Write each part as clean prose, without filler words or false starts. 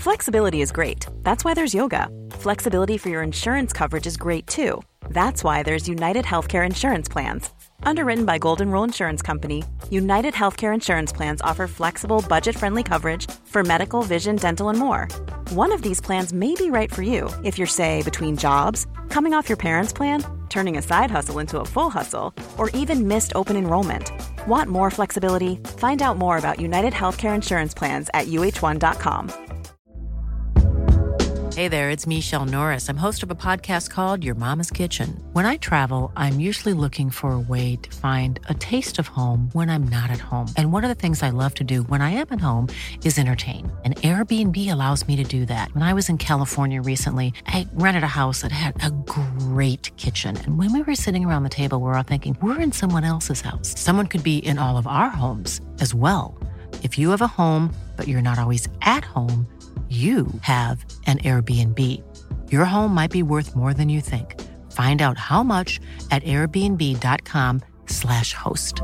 Flexibility is great. That's why there's yoga. Flexibility for your insurance coverage is great too. That's why there's United Healthcare Insurance Plans. Underwritten by Golden Rule Insurance Company, United Healthcare Insurance Plans offer flexible, budget-friendly coverage for medical, vision, dental, and more. One of these plans may be right for you if you're, say, between jobs, coming off your parents' plan, turning a side hustle into a full hustle, or even missed open enrollment. Want more flexibility? Find out more about United Healthcare Insurance Plans at uh1.com. Hey there, it's Michelle Norris. I'm host of a podcast called Your Mama's Kitchen. When I travel, I'm usually looking for a way to find a taste of home when I'm not at home. And one of the things I love to do when I am at home is entertain. And Airbnb allows me to do that. When I was in California recently, I rented a house that had a great kitchen. And when we were sitting around the table, we were all thinking, we're in someone else's house. Someone could be in all of our homes as well. If you have a home, but you're not always at home, you have an Airbnb. Your home might be worth more than you think. Find out how much at airbnb.com/host.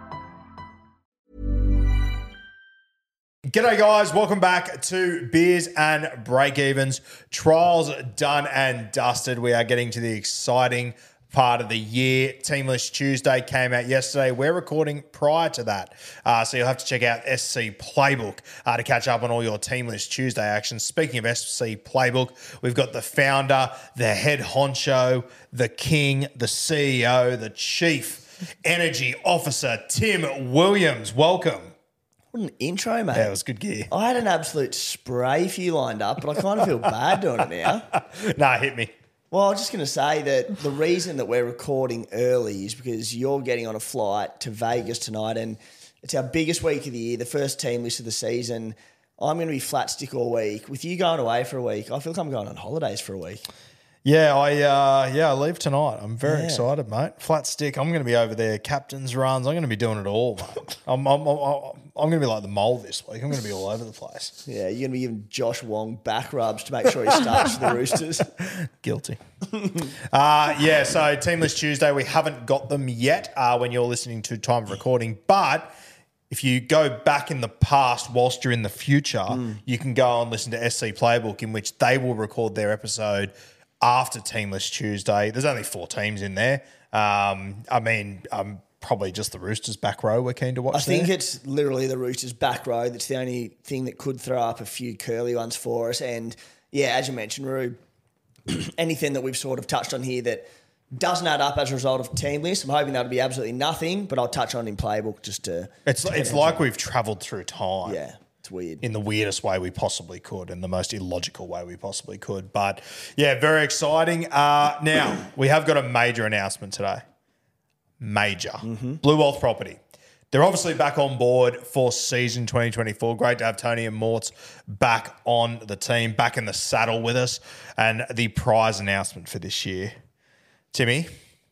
G'day guys, welcome back to Beers and Break-Evens. Trials done and dusted. We are getting to the exciting part of the year. Teamless Tuesday came out yesterday. We're recording prior to that. So you'll have to check out SC Playbook to catch up on all your Teamless Tuesday action. Speaking of SC Playbook, we've got the founder, the head honcho, the king, the CEO, the chief energy officer, Tim Williams. Welcome. What an intro, mate. Yeah, it was good gear. I had an absolute spray for you lined up, but I kind of feel bad doing it now. Nah, hit me. Well, I was just going to say that the reason that we're recording early is because you're getting on a flight to Vegas tonight, and it's our biggest week of the year, the first team list of the season. I'm going to be flat stick all week. With you going away for a week, I feel like I'm going on holidays for a week. Yeah, I leave tonight. I'm very excited, mate. Flat stick. I'm going to be over there. Captain's runs. I'm going to be doing it all, mate. I'm going to be like the mole this week. I'm going to be all over the place. Yeah, you're going to be giving Josh Wong back rubs to make sure he starts for the Roosters. Guilty. So Teamless Tuesday, we haven't got them yet when you're listening to time of recording, but if you go back in the past whilst you're in the future, you can go and listen to SC Playbook, in which they will record their episode after Teamless Tuesday. There's only 4 teams in there. Probably just the Roosters back row we're keen to watch. I think it's literally the Roosters back row that's the only thing that could throw up a few curly ones for us. And yeah, as you mentioned, Roo, anything that we've sort of touched on here that doesn't add up as a result of team list, I'm hoping that'll be absolutely nothing, but I'll touch on in Playbook just to... It's like we've travelled through time. Yeah, it's weird. In the weirdest way we possibly could, in the most illogical way we possibly could. But yeah, very exciting. Now, we have got a major announcement today. Major. Blue Wealth Property. They're obviously back on board for season 2024. Great to have Tony and Mortz back on the team, back in the saddle with us. And the prize announcement for this year, Timmy,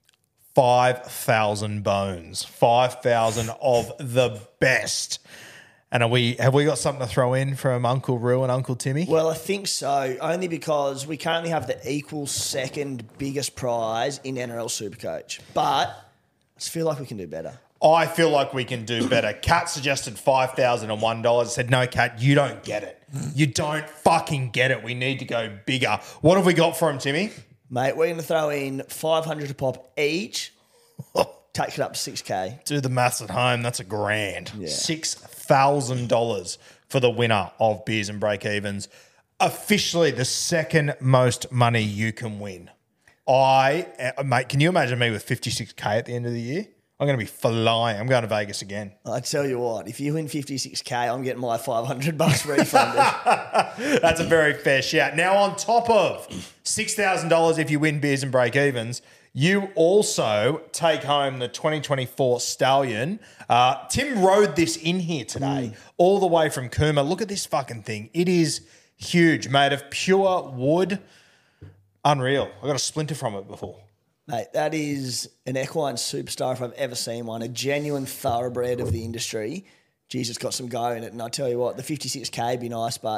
5,000 bones, 5,000 of the best. And have we got something to throw in from Uncle Roo and Uncle Timmy? Well, I think so, only because we currently have the equal second biggest prize in NRL Supercoach. But I just feel like we can do better. I feel like we can do better. Kat suggested $5,001. I said, no, Kat, you don't get it. You don't fucking get it. We need to go bigger. What have we got for him, Timmy? Mate, we're going to throw in 500 a pop each. Take it up to 6K. Do the maths at home. That's $1,000. Yeah. $6,000 for the winner of Beers and Break-Evens. Officially the second most money you can win. Mate, can you imagine me with 56K at the end of the year? I'm going to be flying. I'm going to Vegas again. I tell you what, if you win 56K, I'm getting my $500 refunded. That's a very fair shout. Now, on top of $6,000 if you win Beers and Break-Evens, you also take home the 2024 Stallion. Tim rode this in here today, all the way from Cooma. Look at this fucking thing. It is huge, made of pure wood. Unreal. I got a splinter from it before. Mate, that is an equine superstar if I've ever seen one, a genuine thoroughbred of the industry. Jesus, got some go in it. And I tell you what, the 56K would be nice, but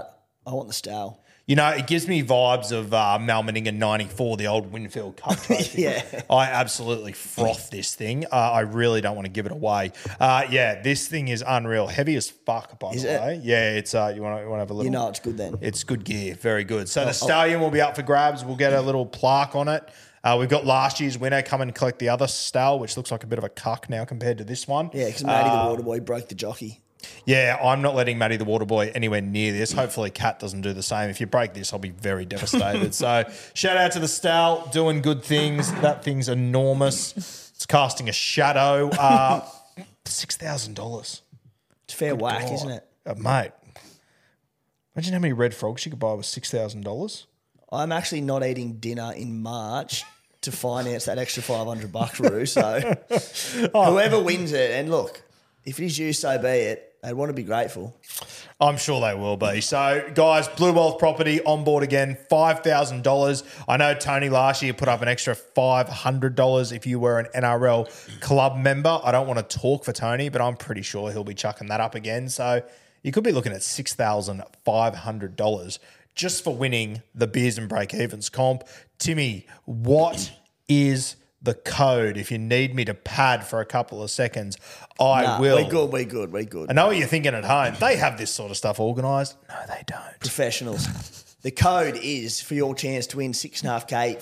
I want the Stow. You know, it gives me vibes of Malmaninga 94, the old Winfield Cup trophy. Yeah. I absolutely froth this thing. I really don't want to give it away. Yeah, this thing is unreal. Heavy as fuck, by the way. Yeah, it's you want to have a little. You know it's good then. It's good gear. Very good. So the stallion will be up for grabs. We'll get a little plaque on it. We've got last year's winner come and collect the other stall, which looks like a bit of a cuck now compared to this one. Yeah, because Matty the Waterboy broke the jockey. Yeah, I'm not letting Matty the Waterboy anywhere near this. Hopefully Kat doesn't do the same. If you break this, I'll be very devastated. So shout out to the stall, doing good things. That thing's enormous. It's casting a shadow. $6,000. It's fair whack, isn't it? Mate, imagine how many red frogs you could buy with $6,000. I'm actually not eating dinner in March to finance that extra $500, Roo. So whoever wins it, and look, if it is you, so be it. They'd want to be grateful. I'm sure they will be. So, guys, Blue Wealth Property on board again, $5,000. I know Tony last year put up an extra $500 if you were an NRL club member. I don't want to talk for Tony, but I'm pretty sure he'll be chucking that up again. So, you could be looking at $6,500 just for winning the Beers and Break Evens comp. Timmy, what is the code? If you need me to pad for a couple of seconds, I will. We're good. I know what you're thinking at home. They have this sort of stuff organised. No, they don't. Professionals. The code is for your chance to win 6.5K,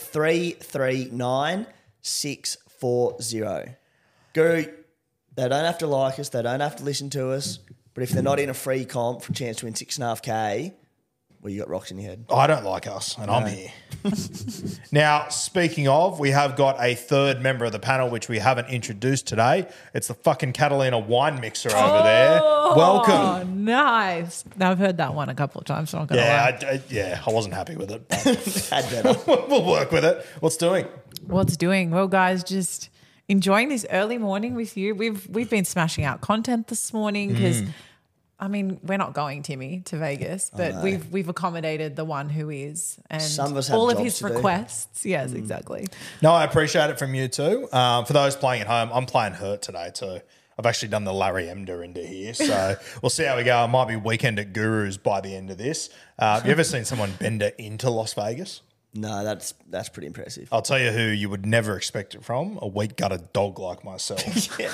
339640. Guru, they don't have to like us. They don't have to listen to us. But if they're not in a free comp for a chance to win 6.5K, well, you got rocks in your head. I don't like us, and I'm here. Now, speaking of, we have got a third member of the panel, which we haven't introduced today. It's the fucking Catalina wine mixer over there. Welcome. Oh, nice. Now, I've heard that one a couple of times, so I'm not going to lie. I wasn't happy with it. Had better. We'll work with it. What's doing? What's doing? Well, guys, just enjoying this early morning with you. We've been smashing out content this morning because I mean, we're not going, Timmy, to Vegas, but we've accommodated the one who is, and some of us have all of jobs his to do. requests. Yes, exactly. No, I appreciate it from you too. For those playing at home, I'm playing Hurt today too. I've actually done the Larry Emder into here, so we'll see how we go. I might be weekend at Gurus by the end of this. Have you ever seen someone bender into Las Vegas? No, that's pretty impressive. I'll tell you who you would never expect it from, a weak-gutted dog like myself. Yeah.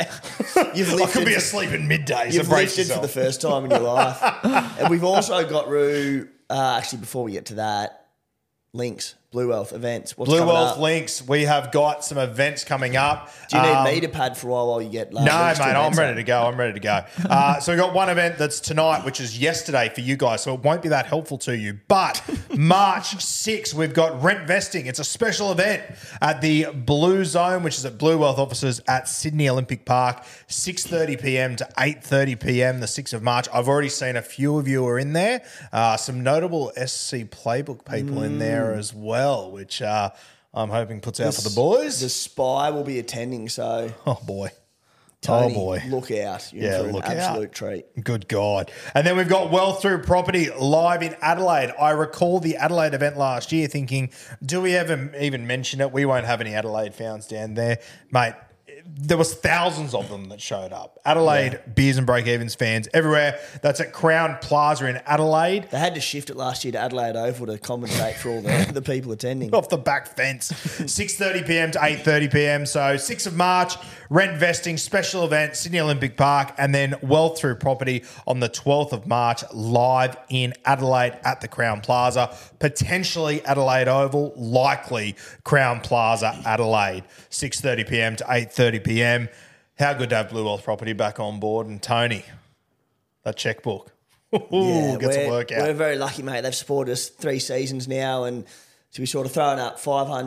I could be asleep in midday. You've lifted for the first time in your life. And we've also got, Roo, actually, before we get to that, links, Blue Wealth events. What's Blue coming Wealth up? links. We have got some events coming up. Do you need me to pad for a while you get No, mate, I'm ready to go. go. So we've got one event that's tonight, which is yesterday for you guys, so it won't be that helpful to you. But March 6th, we've got Rent Vesting. It's a special event at the Blue Zone, which is at Blue Wealth offices at Sydney Olympic Park, 6:30 p.m. to 8:30 p.m, the 6th of March. I've already seen a few of you are in there. Some notable SC Playbook people in there as well, which I'm hoping puts out for the boys. The Spy will be attending, so Oh, boy. Tony, Oh, boy. look out. You're Yeah, in for look an out. absolute treat. Good God. And then we've got Wealth Through Property live in Adelaide. I recall the Adelaide event last year thinking, do we ever even mention it? We won't have any Adelaide fans down there. Mate, there was thousands of them that showed up. Adelaide, Beers and Break Evens fans everywhere. That's at Crown Plaza in Adelaide. They had to shift it last year to Adelaide Oval to compensate for all the people attending. Off the back fence. 6:30 p.m. to 8:30 p.m. So 6th of March, Rent Vesting, special event, Sydney Olympic Park, and then Wealth Through Property on the 12th of March, live in Adelaide at the Crown Plaza. Potentially Adelaide Oval, likely Crown Plaza, Adelaide. 6:30 p.m. to 8:30 p.m. How good to have Blue Wealth Property back on board. And Tony, that checkbook. Get some work out. We're very lucky, mate. They've supported us 3 seasons now, and to be sort of throwing up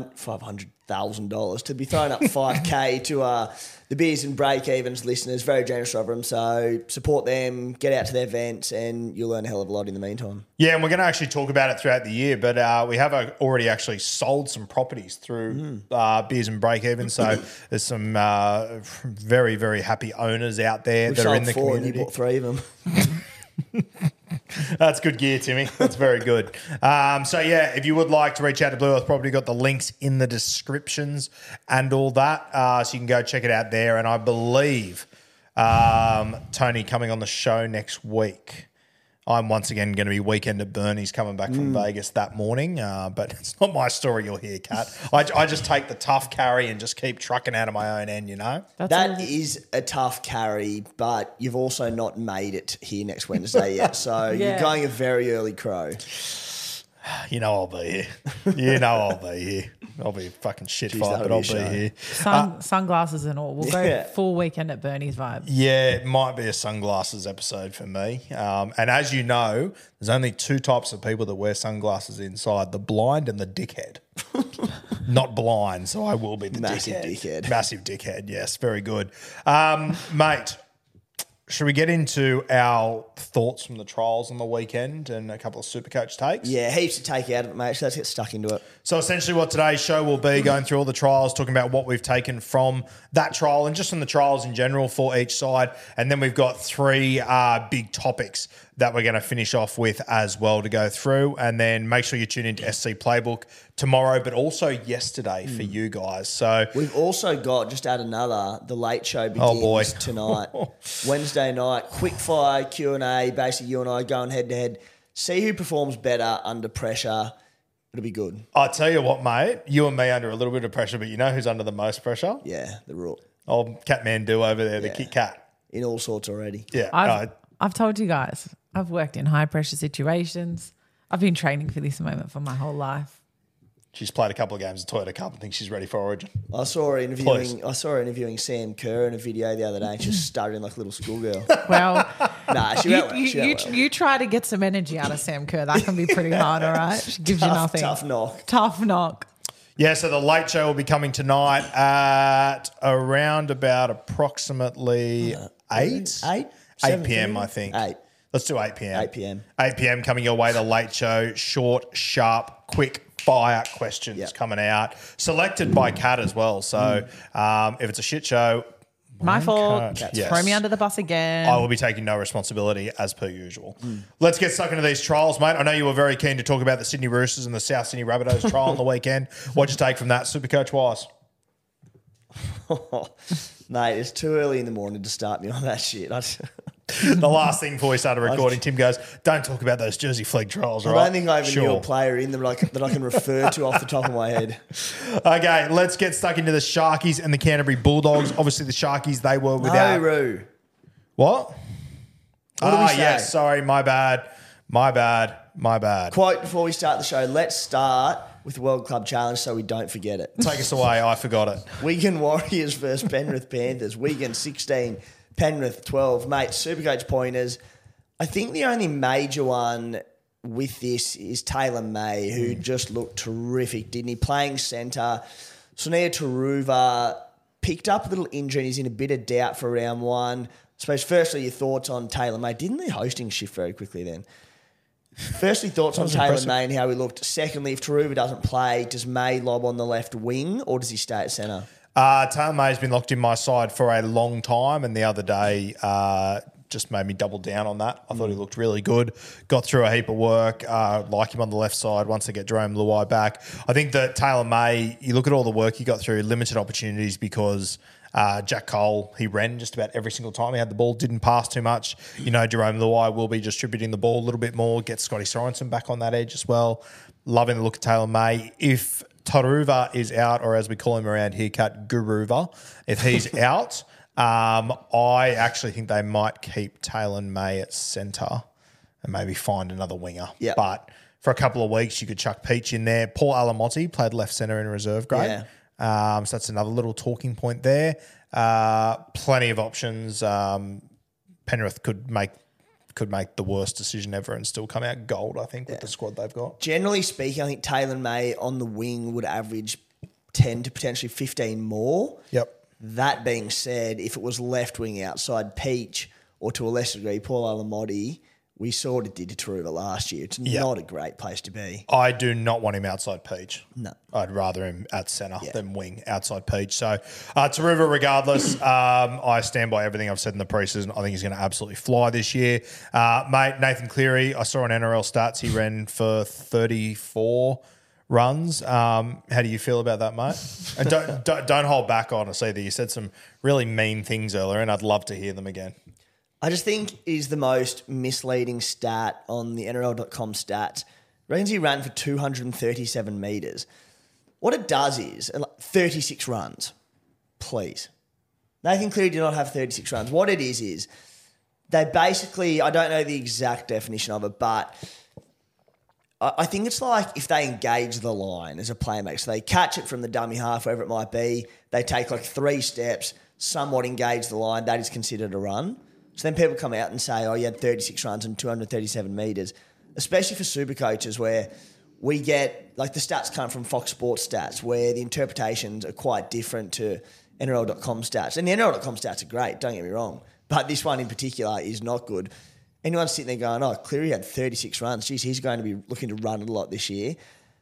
$500,000 to be throwing up $5K to the Beers and Break Evens listeners. Very generous of them. So support them, get out to their events, and you'll learn a hell of a lot in the meantime. Yeah, and we're going to actually talk about it throughout the year, but we have already actually sold some properties through Beers and Break Even. So there's some very, very happy owners out there We've that are in sold the 4 community. and you bought 3 of them. That's good gear, Timmy. That's very good. So, yeah, if you would like to reach out to Blue Earth Property, got the links in the descriptions and all that. So you can go check it out there. And I believe Tony coming on the show next week. I'm once again going to be weekend at Bernie's coming back from Vegas that morning, but it's not my story you'll hear, Kat. I just take the tough carry and just keep trucking out of my own end, you know? That is a tough carry, but you've also not made it here next Wednesday yet. So you're going a very early crow. You know I'll be here. You know I'll be here. I'll be a fucking shit fight, but I'll be here. Sunglasses and all. We'll go full weekend at Bernie's vibe. Yeah, it might be a sunglasses episode for me. And as you know, there's only two types of people that wear sunglasses inside, the blind and the dickhead. Not blind, so I will be the dickhead. Massive dickhead, yes. Very good. Mate, should we get into our thoughts from the trials on the weekend and a couple of Supercoach takes? Yeah, heaps to take out of it, mate. So let's get stuck into it. So essentially what today's show will be, going through all the trials, talking about what we've taken from that trial and just from the trials in general for each side. And then we've got three big topics that we're going to finish off with as well to go through. And then make sure you tune into SC Playbook tomorrow, but also yesterday for you guys. So we've also got, just add another, the Late Show begins tonight. Wednesday night, quick fire Q&A, basically you and I going head to head. See who performs better under pressure. It'll be good. I'll tell you what, mate, you and me under a little bit of pressure, but you know who's under the most pressure? Yeah, the Rook. Old Catmandu over there, the Kit Kat. In all sorts already. Yeah. I've told you guys, I've worked in high pressure situations. I've been training for this moment for my whole life. She's played a couple of games of Toyota Cup and thinks she's ready for Origin. I saw her interviewing Sam Kerr in a video the other day and she was stuttering like a little schoolgirl. Well, nah, you try to get some energy out of Sam Kerr. That can be pretty hard, all right? She gives you nothing. Tough knock. Yeah, so the Late Show will be coming tonight at around about approximately 8 p.m, I think. 8. Let's do 8 p.m. 8 p.m. 8 p.m. coming your way, the Late Show. Short, sharp, quick fire questions coming out. Selected by Kat as well. So if it's a shit show, my fault. Throw me under the bus again. I will be taking no responsibility as per usual. Let's get stuck into these trials, mate. I know you were very keen to talk about the Sydney Roosters and the South Sydney Rabbitohs trial on the weekend. What'd you take from that, Supercoach-wise? Mate, it's too early in the morning to start me on that shit. The last thing before we started recording, Tim goes, don't talk about those Jersey Flegg trials, right? I don't think I even knew a player in them that I can refer to off the top of my head. Okay, let's get stuck into the Sharkies and the Canterbury Bulldogs. Obviously, the Sharkies, they were without... No, Roo. What? What did we say? Yes, sorry, my bad. Quote before we start the show, let's start with the World Club Challenge so we don't forget it. Take us away, I forgot it. Wigan Warriors versus Penrith Panthers. Wigan 16, Penrith 12. Mate, Supercoach pointers. I think the only major one with this is Taylor May, who just looked terrific, didn't he? Playing centre. Sonia Taruva picked up a little injury and he's in a bit of doubt for round one. I suppose, firstly, your thoughts on Taylor May. Didn't the hosting shift very quickly then? Firstly, thoughts on Taylor May and how he looked. Secondly, if Taruva doesn't play, does May lob on the left wing or does he stay at centre? Taylor May's been locked in my side for a long time, and the other day just made me double down on that. I thought he looked really good. Got through a heap of work. Like him on the left side once they get Jerome Luai back. I think that Taylor May, you look at all the work he got through, limited opportunities because Jack Cole, he ran just about every single time he had the ball, didn't pass too much. You know, Jerome Luai will be distributing the ball a little bit more, get Scotty Sorensen back on that edge as well. Loving the look of Taylor May. If Taruva is out, or as we call him around here, Kat, Guruva, if he's out, I actually think they might keep Taylor May at centre and maybe find another winger. Yep. But for a couple of weeks, you could chuck Peach in there. Paul Alamotti played left centre in reserve grade. Yeah. So that's another little talking point there. Plenty of options. Penrith could make the worst decision ever and still come out gold, I think, with the squad they've got. Generally speaking, I think Taylor May on the wing would average 10 to potentially 15 more. Yep. That being said, if it was left wing outside Peach or to a lesser degree Paul Alamotti, we sort of did to Taruva last year. It's not a great place to be. I do not want him outside Peach. No. I'd rather him at centre than wing outside Peach. So Taruva, regardless, I stand by everything I've said in the preseason. I think he's going to absolutely fly this year. Mate, Nathan Cleary, I saw on NRL stats he ran for 34 runs. How do you feel about that, mate? And don't hold back on us either. You said some really mean things earlier and I'd love to hear them again. I just think is the most misleading stat on the NRL.com stats. Reckons he ran for 237 metres. What it does is 36 runs. Please. Nathan Cleary did not have 36 runs. What it is they basically, I don't know the exact definition of it, but I think it's like if they engage the line as a playmaker. So they catch it from the dummy half, wherever it might be. They take like 3 steps, somewhat engage the line. That is considered a run. So then people come out and say, oh, you had 36 runs and 237 metres, especially for super coaches where we get, like the stats come from Fox Sports stats where the interpretations are quite different to NRL.com stats. And the NRL.com stats are great, don't get me wrong. But this one in particular is not good. Anyone's sitting there going, oh, Cleary had 36 runs. Geez, he's going to be looking to run a lot this year.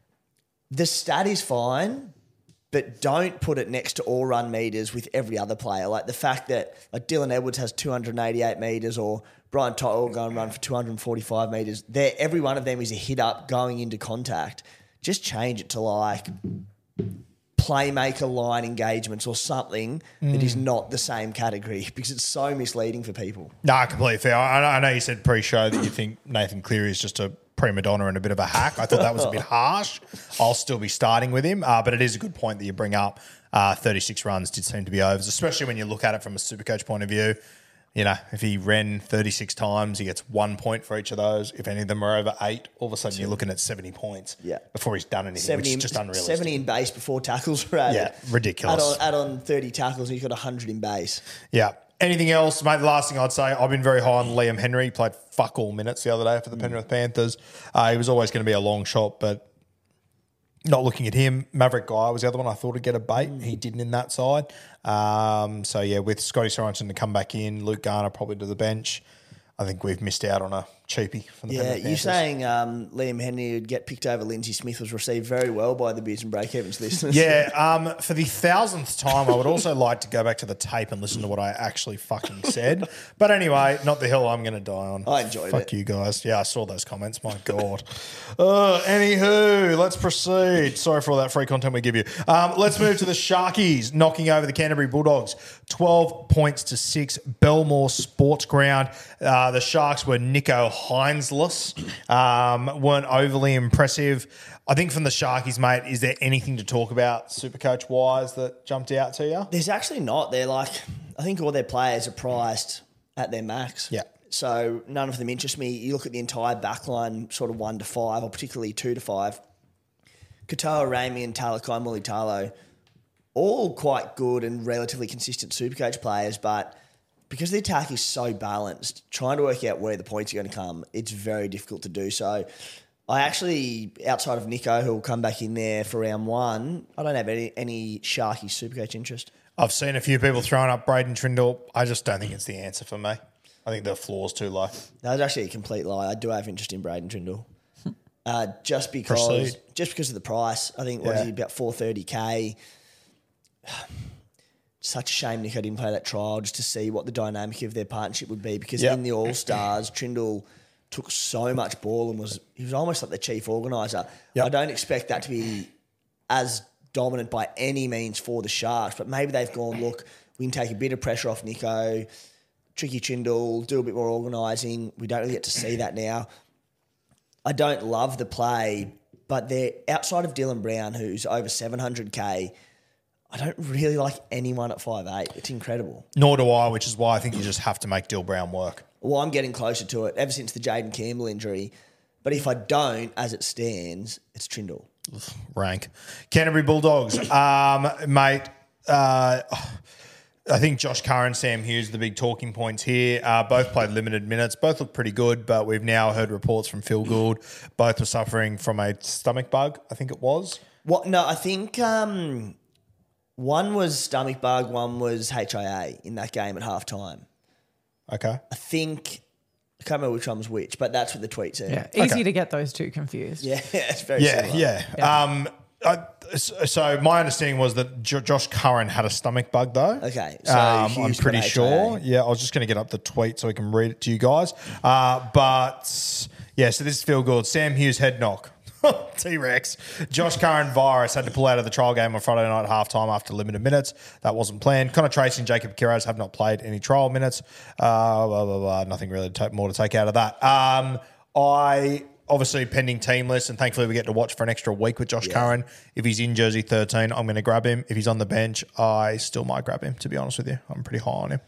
The stat is fine, but don't put it next to all run meters with every other player. Like the fact that like Dylan Edwards has 288 meters or Brian To'o will go and run for 245 meters. Every one of them is a hit up going into contact. Just change it to like playmaker line engagements or something that is not the same category because it's so misleading for people. No, completely fair. I know you said pre-show that you think Nathan Cleary is just a prima donna and a bit of a hack. I thought that was a bit harsh. I'll still be starting with him, but it is a good point that you bring up. 36 runs did seem to be overs, especially when you look at it from a Supercoach point of view. You know, if he ran 36 times, he gets 1 point for each of those. If any of them are over 8, all of a sudden you're looking at 70 points before he's done anything, which is just unrealistic. 70 in base before tackles are added. Yeah, ridiculous. Add on 30 tackles and he's got 100 in base. Yeah. Anything else, mate? The last thing I'd say, I've been very high on Liam Henry. He played fuck all minutes the other day for the Penrith Panthers. He was always going to be a long shot, but not looking at him. Maverick Guy was the other one I thought would get a bait. He didn't in that side. So, yeah, with Scotty Sorensen to come back in, Luke Garner probably to the bench, I think we've missed out on a cheapie from the Penrith Panthers. You saying Liam Henry would get picked over Lindsay Smith was received very well by the Beers and Breakevens listeners. Yeah, for the 1,000th time, I would also like to go back to the tape and listen to what I actually fucking said. But anyway, not the hill I'm going to die on. I enjoyed it. Fuck you guys. Yeah, I saw those comments. My God. Anywho, let's proceed. Sorry for all that free content we give you. Let's move to the Sharkies knocking over the Canterbury Bulldogs. 12 points to 6. Belmore Sports Ground. The Sharks were Nico Hinesless. Weren't overly impressive. I think from the Sharkies, mate, is there anything to talk about Supercoach-wise that jumped out to you? There's actually not. They're like, I think all their players are priced at their max. Yeah. So none of them interest me. You look at the entire backline, sort of 1 to 5, or particularly 2 to 5. Katoa, Ramey and Talakai Mulitalo, all quite good and relatively consistent Supercoach players, but because the attack is so balanced, trying to work out where the points are going to come, it's very difficult to do so. I actually, outside of Nico, who will come back in there for round 1, I don't have any Sharky Supercoach interest. I've seen a few people throwing up Braden Trindle. I just don't think it's the answer for me. I think the floor's too low. That was actually a complete lie. I do have interest in Braden Trindle. Just because of the price. I think, what is he, about $430K. Such a shame Nico didn't play that trial just to see what the dynamic of their partnership would be because in the All-Stars, Trindle took so much ball and he was almost like the chief organiser. I don't expect that to be as dominant by any means for the Sharks, but maybe they've gone, look, we can take a bit of pressure off Nico, tricky Trindle, do a bit more organising. We don't really get to see that now. I don't love the play, but they're outside of Dylan Brown, who's over $700K. I don't really like anyone at 5'8". It's incredible. Nor do I, which is why I think you just have to make Dill Brown work. Well, I'm getting closer to it ever since the Jaden Campbell injury. But if I don't, as it stands, it's Trindle. Rank. Canterbury Bulldogs. Mate, I think Josh Curran, Sam Hughes, the big talking points here. Both played limited minutes. Both look pretty good, but we've now heard reports from Phil Gould. Both were suffering from a stomach bug, I think it was. What? No, I think one was stomach bug, one was HIA in that game at halftime. Okay. I can't remember which one was which, but that's what the tweet said. Yeah, easy to get those two confused. Yeah, it's very similar. Yeah. So my understanding was that Josh Curran had a stomach bug, though. Okay. So I'm pretty sure. Yeah, I was just going to get up the tweet so we can read it to you guys. But, yeah, so this is Phil Gould. Sam Hughes head knock. T-Rex. Josh Curran virus had to pull out of the trial game on Friday night at halftime after limited minutes. That wasn't planned. Connor Tracy and Jacob Kiraz have not played any trial minutes. Nothing really more to take out of that. I obviously pending team list, and thankfully we get to watch for an extra week with Josh Curran. If he's in jersey 13, I'm going to grab him. If he's on the bench, I still might grab him, to be honest with you. I'm pretty high on him.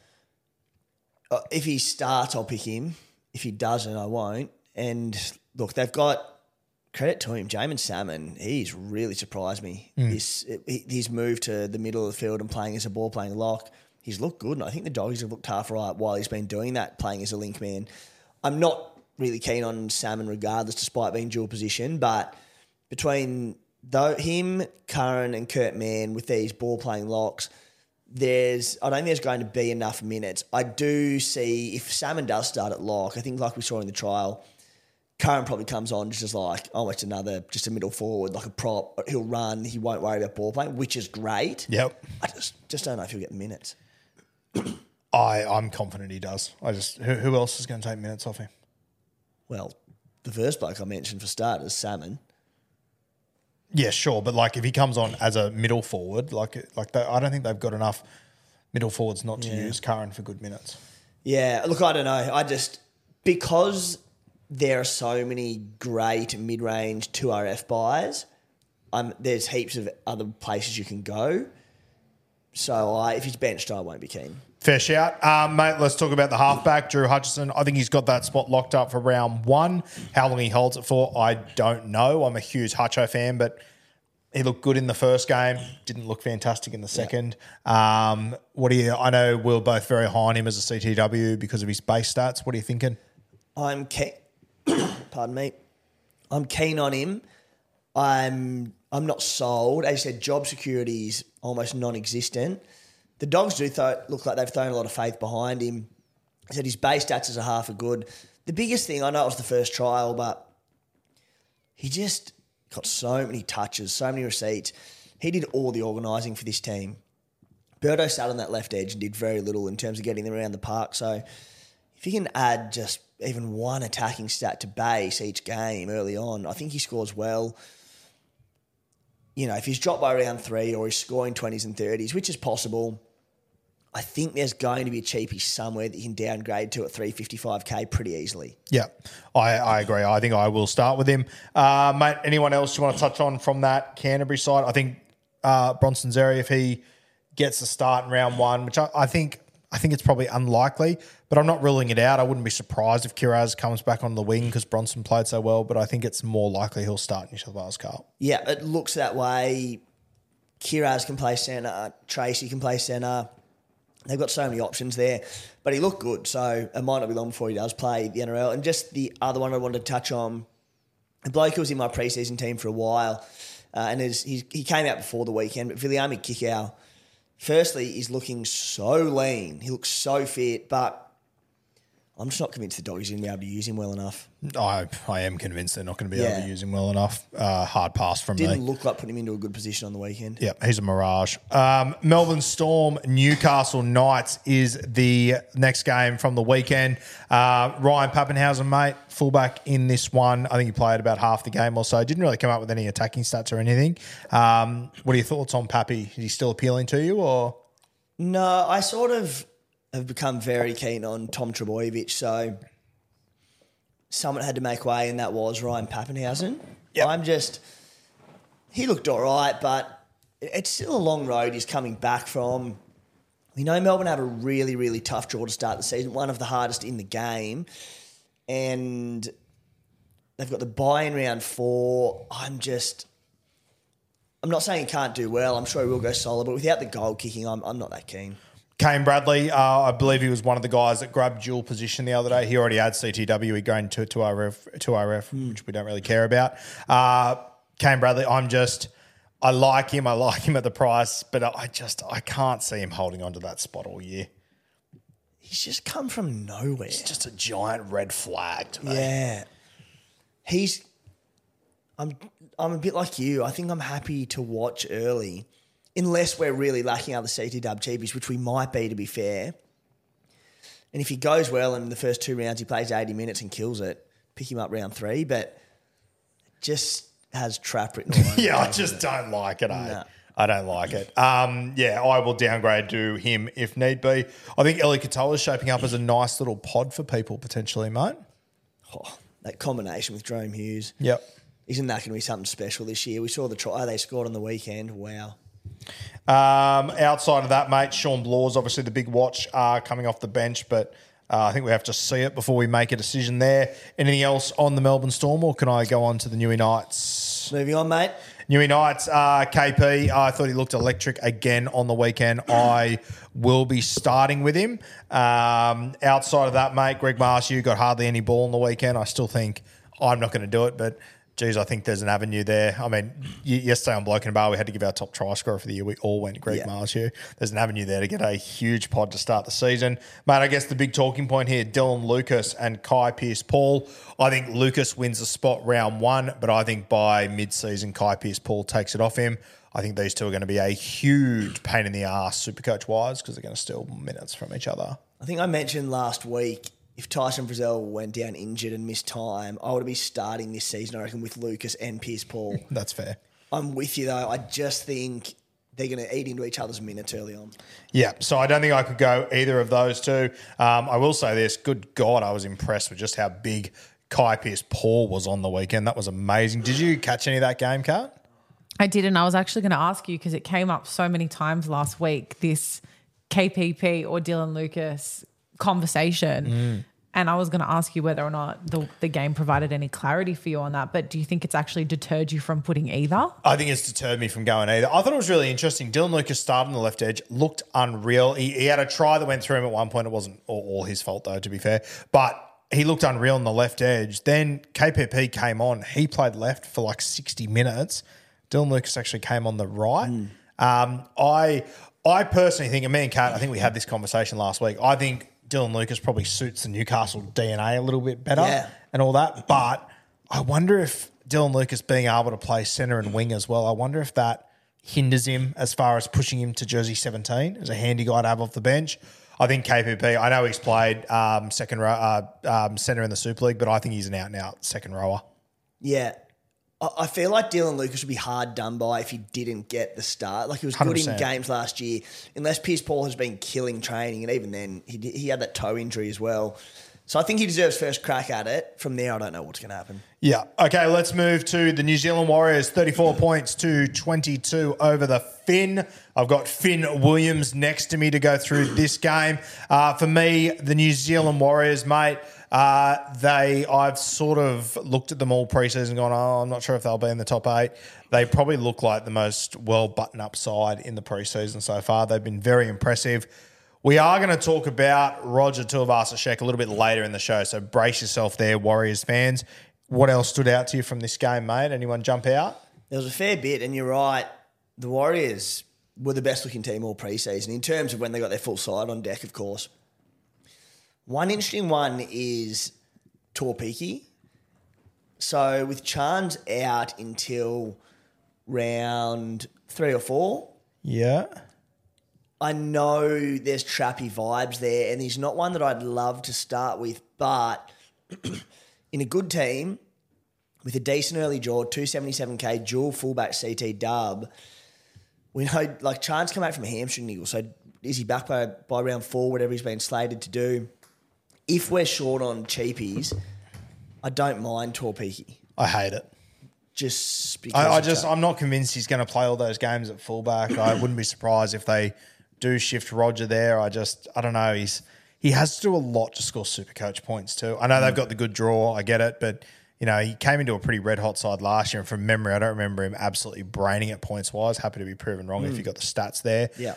If he starts, I'll pick him. If he doesn't, I won't. And look, they've got credit to him. Jamin Salmon, he's really surprised me. His move to the middle of the field and playing as a ball-playing lock, he's looked good. And I think the Doggies have looked half right while he's been doing that, playing as a link man. I'm not really keen on Salmon regardless, despite being dual position. But between him, Curran and Kurt Mann with these ball-playing locks, I don't think there's going to be enough minutes. I do see if Salmon does start at lock, I think like we saw in the trial, Curran probably comes on just as like, it's just a middle forward, like a prop. He'll run. He won't worry about ball playing, which is great. Yep. I just don't know if he'll get the minutes. I'm confident he does. Who else is going to take minutes off him? Well, the first bloke I mentioned for starters, Salmon. Yeah, sure, but like if he comes on as a middle forward, I don't think they've got enough middle forwards not to use Curran for good minutes. Yeah, look, I don't know. Because there are so many great mid-range 2RF buys, there's heaps of other places you can go. So if he's benched, I won't be keen. Fair shout. Mate, let's talk about the halfback, Drew Hutchison. I think he's got that spot locked up for round 1. How long he holds it for, I don't know. I'm a huge Hutcho fan, but he looked good in the first game. Didn't look fantastic in the second. I know we're both very high on him as a CTW because of his base stats. What are you thinking? I'm keen. Pardon me. I'm keen on him. I'm not sold. As you said, job security is almost non-existent. The Dogs do look like they've thrown a lot of faith behind him. I said his base stats as a half are good. The biggest thing, I know it was the first trial, but he just got so many touches, so many receipts. He did all the organising for this team. Birdo sat on that left edge and did very little in terms of getting them around the park. So if you can add just even one attacking stat to base each game early on, I think he scores well. You know, if he's dropped by round 3 or he's scoring 20s and 30s, which is possible, I think there's going to be a cheapie somewhere that you can downgrade to at $355K pretty easily. Yeah, I agree. I think I will start with him. Mate, anyone else you want to touch on from that Canterbury side? I think Bronson Xerri, if he gets a start in round 1, which I think it's probably unlikely, but I'm not ruling it out. I wouldn't be surprised if Kiraz comes back on the wing because Bronson played so well, but I think it's more likely he'll start New South Wales Cup. Yeah, it looks that way. Kiraz can play centre. Tracy can play centre. They've got so many options there, but he looked good, so it might not be long before he does play the NRL. And just the other one I wanted to touch on, a bloke who was in my preseason team for a while, and he came out before the weekend, but Viliami Kikau, firstly, he's looking so lean. He looks so fit, but I'm just not convinced the Doggies are going to be able to use him well enough. I am convinced they're not going to be able to use him well enough. Hard pass from me. Didn't look like putting him into a good position on the weekend. Yep, he's a mirage. Melbourne Storm, Newcastle Knights is the next game from the weekend. Ryan Pappenhausen, mate, fullback in this one. I think he played about half the game or so. Didn't really come up with any attacking stats or anything. What are your thoughts on Pappy? Is he still appealing to you or? No, I sort of have become very keen on Tom Trbojevic, so someone had to make way, and that was Ryan Pappenhausen. Yep. He looked all right, but it's still a long road he's coming back from. We know Melbourne have a really, really tough draw to start the season, one of the hardest in the game, and they've got the bye in round 4. I'm not saying he can't do well. I'm sure he will go solid, but without the goal kicking, I'm not that keen. Kane Bradley, I believe he was one of the guys that grabbed dual position the other day. He already had CTW. He going to RF, which we don't really care about. Kane Bradley, I like him. I like him at the price, but I can't see him holding on to that spot all year. He's just come from nowhere. It's just a giant red flag to me. Yeah. I'm a bit like you. I think I'm happy to watch early, unless we're really lacking other CTW cheapies, which we might be, to be fair. And if he goes well and in the first 2 rounds he plays 80 minutes and kills it, pick him up round 3. But has trap written all over Yeah, I it. just don't like it. No. I don't like it. Yeah, I will downgrade to him if need be. I think Eli Katoa is shaping up as a nice little pod for people potentially, mate. Oh, that combination with Jerome Hughes. Yep. Isn't that going to be something special this year? We saw the try they scored on the weekend. Wow. Outside of that, mate, Sean Blaw's obviously the big watch coming off the bench, but I think we have to see it before we make a decision there. Anything else on the Melbourne Storm, or can I go on to the Newey Knights? Moving on, mate. Newey Knights, KP, I thought he looked electric again on the weekend. I will be starting with him. Outside of that, mate, Greg Marshew got hardly any ball on the weekend. I still think I'm not going to do it, but geez, I think there's an avenue there. I mean, yesterday on Bloke in a Bar, we had to give our top try scorer for the year. We all went Greg Marshew. There's an avenue there to get a huge pod to start the season. Mate, I guess the big talking point here, Dylan Lucas and Kai Pearce-Paul. I think Lucas wins the spot round one, but I think by mid-season, Kai Pearce-Paul takes it off him. I think these two are going to be a huge pain in the arse Supercoach-wise because they're going to steal minutes from each other. I think I mentioned last week, if Tyson Frizzell went down injured and missed time, I would be starting this season, I reckon, with Lucas and Pearce-Paul. That's fair. I'm with you, though. I just think they're going to eat into each other's minutes early on. Yeah, so I don't think I could go either of those two. I will say this, good God, I was impressed with just how big Kai Pearce-Paul was on the weekend. That was amazing. Did you catch any of that game, Kat? I didn't. I was actually going to ask you because it came up so many times last week, this KPP or Dylan Lucas conversation. And I was going to ask you whether or not the game provided any clarity for you on that. But do you think it's actually deterred you from putting either? I think it's deterred me from going either. I thought it was really interesting. Dylan Lucas started on the left edge, looked unreal. He had a try that went through him at one point. It wasn't all his fault, though, to be fair. But he looked unreal on the left edge. Then KPP came on. He played left for like 60 minutes. Dylan Lucas actually came on the right. I personally think, and me and Kat, I think we had this conversation last week. I think Dylan Lucas probably suits the Newcastle DNA a little bit better and all that. But I wonder if Dylan Lucas being able to play centre and wing as well, I wonder if that hinders him as far as pushing him to jersey 17 as a handy guy to have off the bench. I think KPP, I know he's played second row, centre in the Super League, but I think he's an out-and-out second rower. Yeah. I feel like Dylan Lucas would be hard done by if he didn't get the start. Like, he was 100%. Good in games last year, unless Pearce-Paul has been killing training, and even then he had that toe injury as well. So I think he deserves first crack at it. From there, I don't know what's going to happen. Yeah. Okay, let's move to the New Zealand Warriors, 34 points to 22 over the Finn. I've got Finn Williams next to me to go through this game. For me, the New Zealand Warriors, mate, I've sort of looked at them all preseason and gone, I'm not sure if they'll be in the top 8. They probably look like the most well buttoned up side in the preseason so far. They've been very impressive. We are going to talk about Roger Tuivasa-Sheck a little bit later in the show, so brace yourself there, Warriors fans. What else stood out to you from this game, mate? Anyone jump out? There was a fair bit, and you're right. The Warriors were the best-looking team all preseason in terms of when they got their full side on deck, of course. One interesting one is Torpiki. So with Chans out until round 3 or 4, yeah, I know there's trappy vibes there, and he's not one that I'd love to start with, but in a good team with a decent early draw, 277k, dual fullback CT dub, we know, like, Chance come out from a hamstring niggle, so is he back by round 4, whatever he's been slated to do? If we're short on cheapies, I don't mind Torpiki. I hate it. Just because I'm not convinced he's going to play all those games at fullback. I wouldn't be surprised if they do shift Roger there. I don't know. He has to do a lot to score Supercoach points too. I know they've got the good draw. I get it, but you know, he came into a pretty red hot side last year, and from memory, I don't remember him absolutely braining it points wise. Happy to be proven wrong if you got the stats there. Yeah.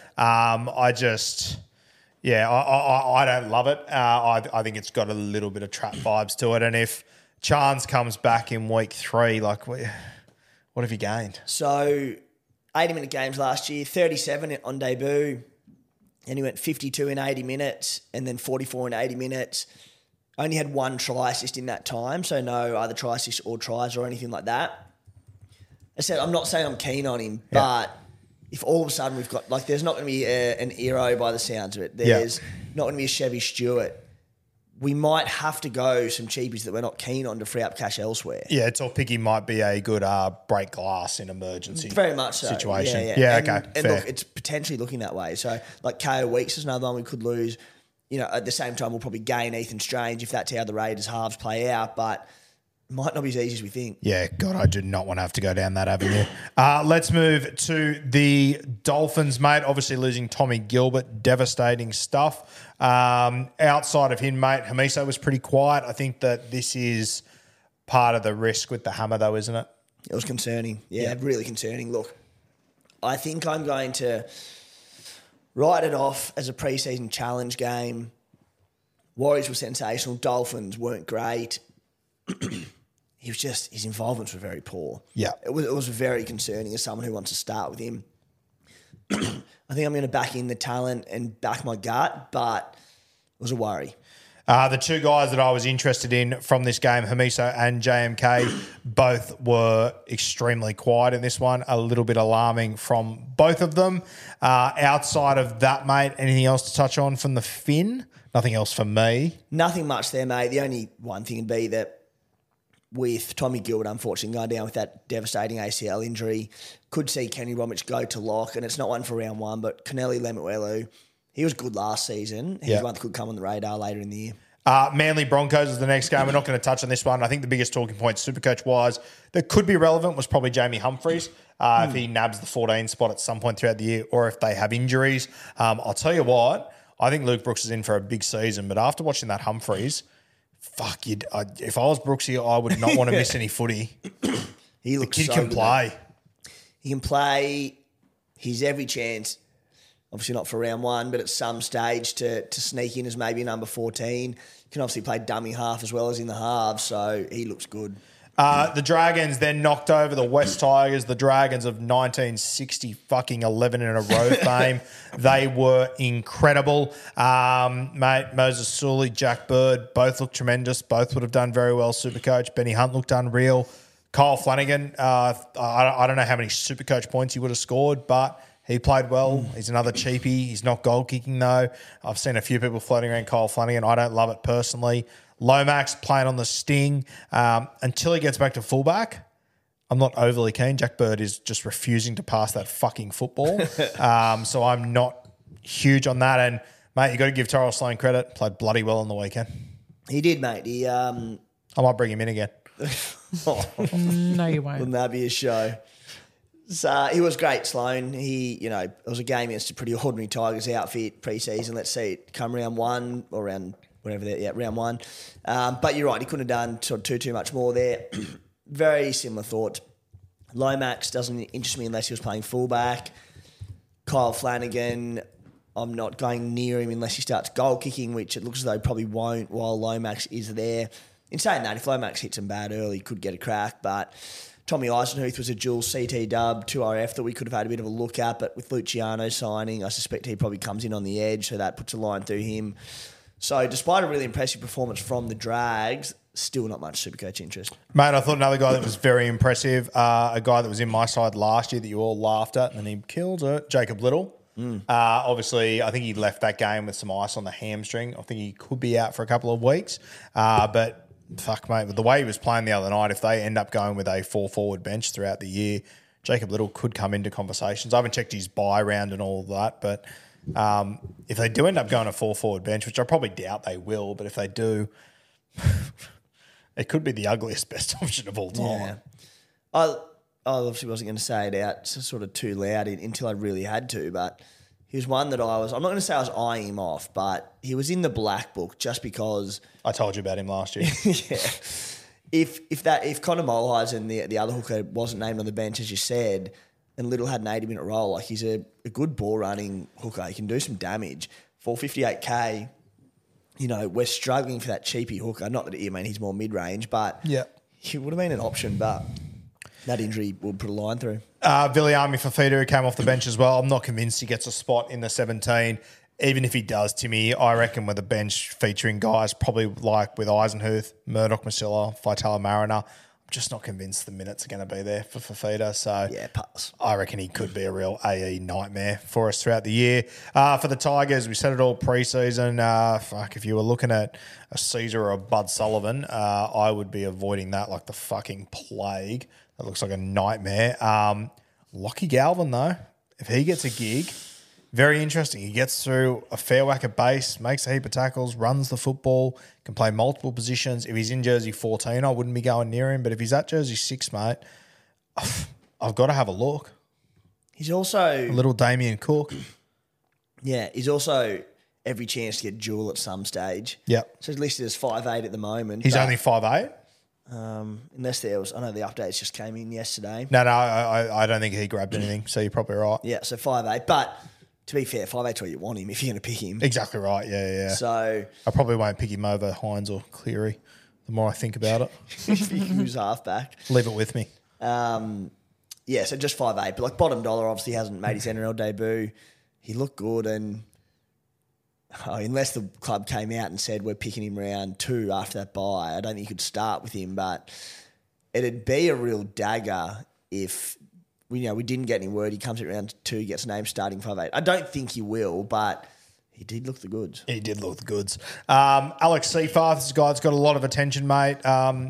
I don't love it. I think it's got a little bit of trap vibes to it, and if Chance comes back in week 3, like, what have you gained? So 80-minute games last year, 37 on debut, and he went 52 in 80 minutes and then 44 in 80 minutes. Only had 1 try assist in that time, so no either try assist or tries or anything like that. I said, I'm not saying I'm keen on him, but if all of a sudden we've got, like, there's not going to be an Eero by the sounds of it. There's not going to be a Chevy Stewart. we might have to go some cheapies that we're not keen on to free up cash elsewhere. Yeah, it's all Picky might be a good break glass in emergency Very much so. situation. Yeah. Okay, And fair. look, it's potentially looking that way. So, like KO Weeks is another one we could lose. You know, at the same time, we'll probably gain Ethan Strange if that's how the Raiders halves play out, but it might not be as easy as we think. Yeah, God, I do not want to have to go down that avenue. Let's move to the Dolphins, mate. Obviously losing Tommy Gilbert, devastating stuff. Outside of him, mate, Hamiso was pretty quiet. I think that this is part of the risk with the hammer, though, isn't it? It was concerning. Yeah, really concerning. Look, I think I'm going to write it off as a preseason challenge game. Warriors were sensational. Dolphins weren't great. His involvements were very poor. Yeah. It was very concerning as someone who wants to start with him. I think I'm going to back in the talent and back my gut, but it was a worry. The two guys that I was interested in from this game, Hamiso and JMK, both were extremely quiet in this one. A little bit alarming from both of them. Outside of that, mate, anything else to touch on from the Finn? Nothing else for me. Nothing much there, mate. The only one thing would be that with Tommy Gilbert, unfortunately, going down with that devastating ACL injury, could see Kenny Bromwich go to lock, and it's not one for round one, but Canelli Lemuelu, he was good last season. He's one that could come on the radar later in the year. Manly Broncos is the next game. We're not going to touch on this one. I think the biggest talking point Supercoach-wise that could be relevant was probably Jamie Humphries if he nabs the 14 spot at some point throughout the year or if they have injuries. I'll tell you what, I think Luke Brooks is in for a big season, but after watching that Humphries, if I was Brooksy, I would not want to miss any footy. He looks the kid so can good, play. mate. He can play. He's every chance. Obviously not for round one, but at some stage to sneak in as maybe number 14. Can obviously play dummy half as well as in the halves, so he looks good. The Dragons then knocked over the West Tigers, the Dragons of 1960 fucking 11 in a row fame. They were incredible. Mate, Moses Sully, Jack Bird, both looked tremendous. Both would have done very well, Supercoach. Benny Hunt looked unreal. Kyle Flanagan, I don't know how many Supercoach points he would have scored, but he played well. He's another cheapie. He's not goal kicking though. I've seen a few people floating around Kyle Flanagan. I don't love it personally. Lomax playing on the sting. Until he gets back to fullback, I'm not overly keen. Jack Bird is just refusing to pass that fucking football. So I'm not huge on that. And, mate, you got to give Tyrell Sloan credit. Played bloody well on the weekend. He did, mate. He I might bring him in again. No, you won't. Wouldn't that be a show? So he was great, Sloan. It was a game against a pretty ordinary Tigers outfit pre-season. Let's see it come round one or round whatever that. Yeah, round one. But you're right, he couldn't have done sort of too much more there. Very similar thoughts. Lomax doesn't interest me unless he was playing fullback. Kyle Flanagan, I'm not going near him unless he starts goal kicking, which it looks as though he probably won't while Lomax is there. In saying that, if Lomax hits him bad early, he could get a crack, but Tommy Eisenhuth was a dual CT dub, 2RF that we could have had a bit of a look at, but with Luciano signing, I suspect he probably comes in on the edge, so that puts a line through him. So despite a really impressive performance from the Drags, still not much Supercoach interest. Mate, I thought another guy that was very impressive, a guy that was in my side last year that you all laughed at and he killed it, Jacob Little. Obviously, I think he left that game with some ice on the hamstring. I think he could be out for a couple of weeks. But fuck, mate, with the way he was playing the other night, if they end up going with a 4-forward bench throughout the year, Jacob Little could come into conversations. I haven't checked his buy round and all of that, but if they do end up going a 4-forward bench, which I probably doubt they will, but if they do, it could be the ugliest best option of all time. Yeah. I obviously wasn't going to say it out sort of too loud until I really had to, but he was one that I'm not going to say I was eyeing him off, but he was in the black book just because. I told you about him last year. Yeah. If Connor Mulhausen, the other hooker, wasn't named on the bench, as you said, and Little had an 80-minute role, like he's a good ball-running hooker. He can do some damage. 458K, we're struggling for that cheapy hooker. Not that he's more mid-range, but he would have been an option, but that injury would put a line through. Viliami Fafita, who came off the bench as well. I'm not convinced he gets a spot in the 17. Even if he does, Timmy, I reckon with a bench featuring guys probably like with Eisenhuth, Murdoch Masilla, Vitala Mariner, just not convinced the minutes are going to be there for Fafita. So Yeah, pass. I reckon he could be a real AE nightmare for us throughout the year. For the Tigers, we said it all preseason. If you were looking at a Caesar or a Bud Sullivan, I would be avoiding that like the fucking plague. That looks like a nightmare. Lockie Galvin, though, if he gets a gig, very interesting. He gets through a fair whack of base, makes a heap of tackles, runs the football, can play multiple positions. If he's in jersey 14, I wouldn't be going near him. But if he's at jersey 6, mate, I've got to have a look. He's also A little Damien Cook. Yeah, he's also every chance to get dual at some stage. Yep. So he's listed as 5'8" at the moment. He's but, only 5'8". unless there was, I know the updates just came in yesterday. No, I don't think he grabbed anything. So you're probably right. Yeah, so 5'8", but to be fair, 5'8's where you want him if you're going to pick him. Exactly right. Yeah. So I probably won't pick him over Hines or Cleary. The more I think about it, if he moves halfback. leave it with me. Yeah, so just 5'8", but like bottom dollar obviously hasn't made his NRL debut. He looked good, and unless the club came out and said we're picking him round 2 after that bye, I don't think you could start with him. But it'd be a real dagger if we didn't get any word. He comes at round 2, gets named starting 5'8". I don't think he will, but he did look the goods. He did look the goods. Alex Seyfarth, this guy's got a lot of attention, mate.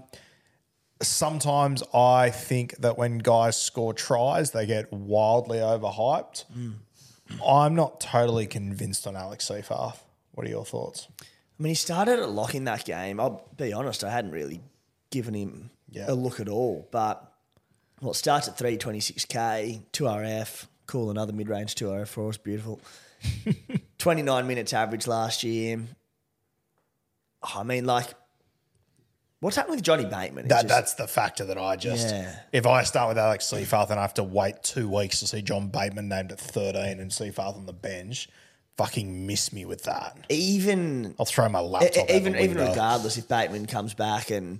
Sometimes I think that when guys score tries, they get wildly overhyped. I'm not totally convinced on Alex Seyfarth. What are your thoughts? I mean, he started at lock in that game. I'll be honest, I hadn't really given him a look at all. But, it starts at 326K, 2RF, cool, another mid-range 2RF for us, beautiful. 29 minutes average last year. I mean, what's happened with Johnny Bateman? That's the factor that I just... Yeah. If I start with Alex Seyfarth and I have to wait 2 weeks to see John Bateman named at 13 and Seyfarth on the bench, fucking miss me with that. Even I'll throw my laptop even out the window. regardless, if Bateman comes back and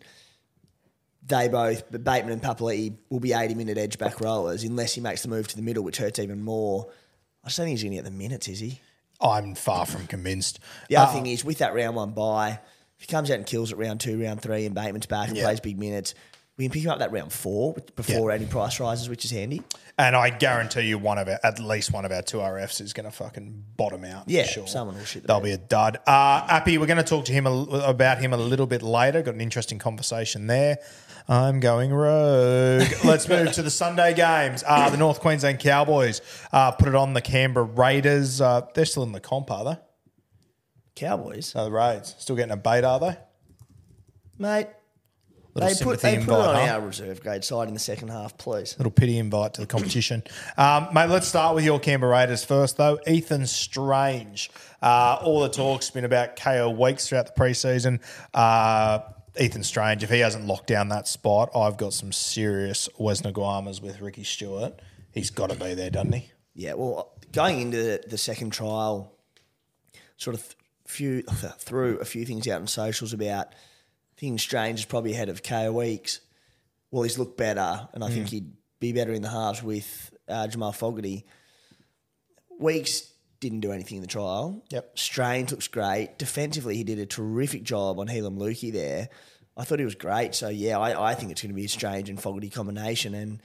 Bateman and Papali'i will be 80-minute edge back rowers unless he makes the move to the middle, which hurts even more. I just don't think he's going to get the minutes, is he? I'm far from convinced. The other thing is, with that round 1 bye, if he comes out and kills at round 2, round 3, and Bateman's back and plays big minutes, we can pick him up that round 4 before any price rises, which is handy. And I guarantee you at least one of our 2RFs is going to fucking bottom out. Yeah, for sure. someone will shit the They'll bed. be a dud. Appy, we're going to talk to him about him a little bit later. Got an interesting conversation there. I'm going rogue. Let's move to the Sunday games. The North Queensland Cowboys put it on the Canberra Raiders. They're still in the comp, are they? Cowboys? No, the Raids. Still getting a bait, are they? Mate, Little they put sympathy it invite, on huh? our reserve grade side in the second half, please. Little pity invite to the competition. Mate, let's start with your Canberra Raiders first, though. Ethan Strange. All the talk's been about KO Weeks throughout the preseason. Ethan Strange, if he hasn't locked down that spot, I've got some serious Wesnaguamas with Ricky Stewart. He's got to be there, doesn't he? Yeah, well, going into the second trial, sort of threw a few things out on socials about things Strange is probably ahead of KO Weeks. Well, he's looked better, and I think he'd be better in the halves with Jamal Fogarty. Weeks didn't do anything in the trial. Yep. Strange looks great. Defensively, he did a terrific job on Helam Lukey there. I thought he was great. So, yeah, I think it's going to be a Strange and Fogarty combination. And,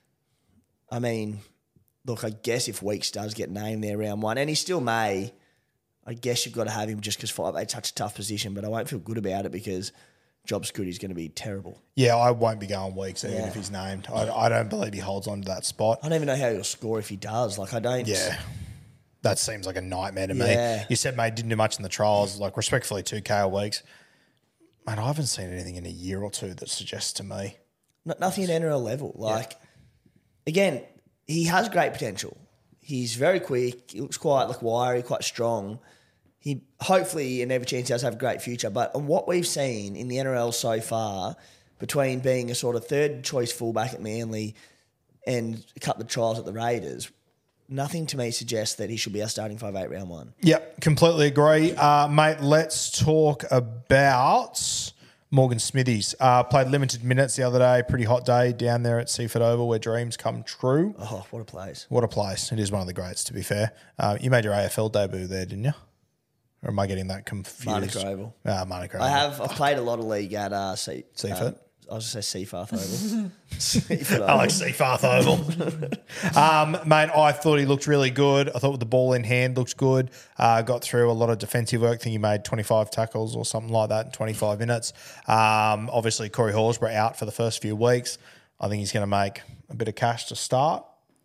I mean, look, I guess if Weeks does get named there round 1, and he still may, I guess you've got to have him just because 5'8's such a tough position, but I won't feel good about it because job security is going to be terrible. Yeah, I won't be going Weeks even if he's named. I don't believe he holds on to that spot. I don't even know how he'll score if he does. I don't... Yeah. That seems like a nightmare to Yeah. me. You said, mate, didn't do much in the trials. Respectfully, 2 KO Weeks. Mate, I haven't seen anything in a year or two that suggests to me. Nothing at NRL level. Again, he has great potential. He's very quick. He looks quite wiry, quite strong. He hopefully, and every chance he does have a great future. But on what we've seen in the NRL so far, between being a sort of third choice fullback at Manly and a couple of trials at the Raiders, nothing to me suggests that he should be our starting 5'8 round 1. Yep, completely agree. Mate, let's talk about Morgan Smithies. Played limited minutes the other day. Pretty hot day down there at Seaford Oval where dreams come true. Oh, what a place. What a place. It is one of the greats, to be fair. You made your AFL debut there, didn't you? Or am I getting that confused? Monaco Oval. Monaco I've Oval. played a lot of league at Seaford? I was going to say Seafarth Oval. Seafarth Oval. I like Seafarth Oval. Mate, I thought he looked really good. I thought with the ball in hand looks good. Got through a lot of defensive work. I think he made 25 tackles or something like that in 25 minutes. Obviously, Corey Horsburgh out for the first few weeks. I think he's going to make a bit of cash to start.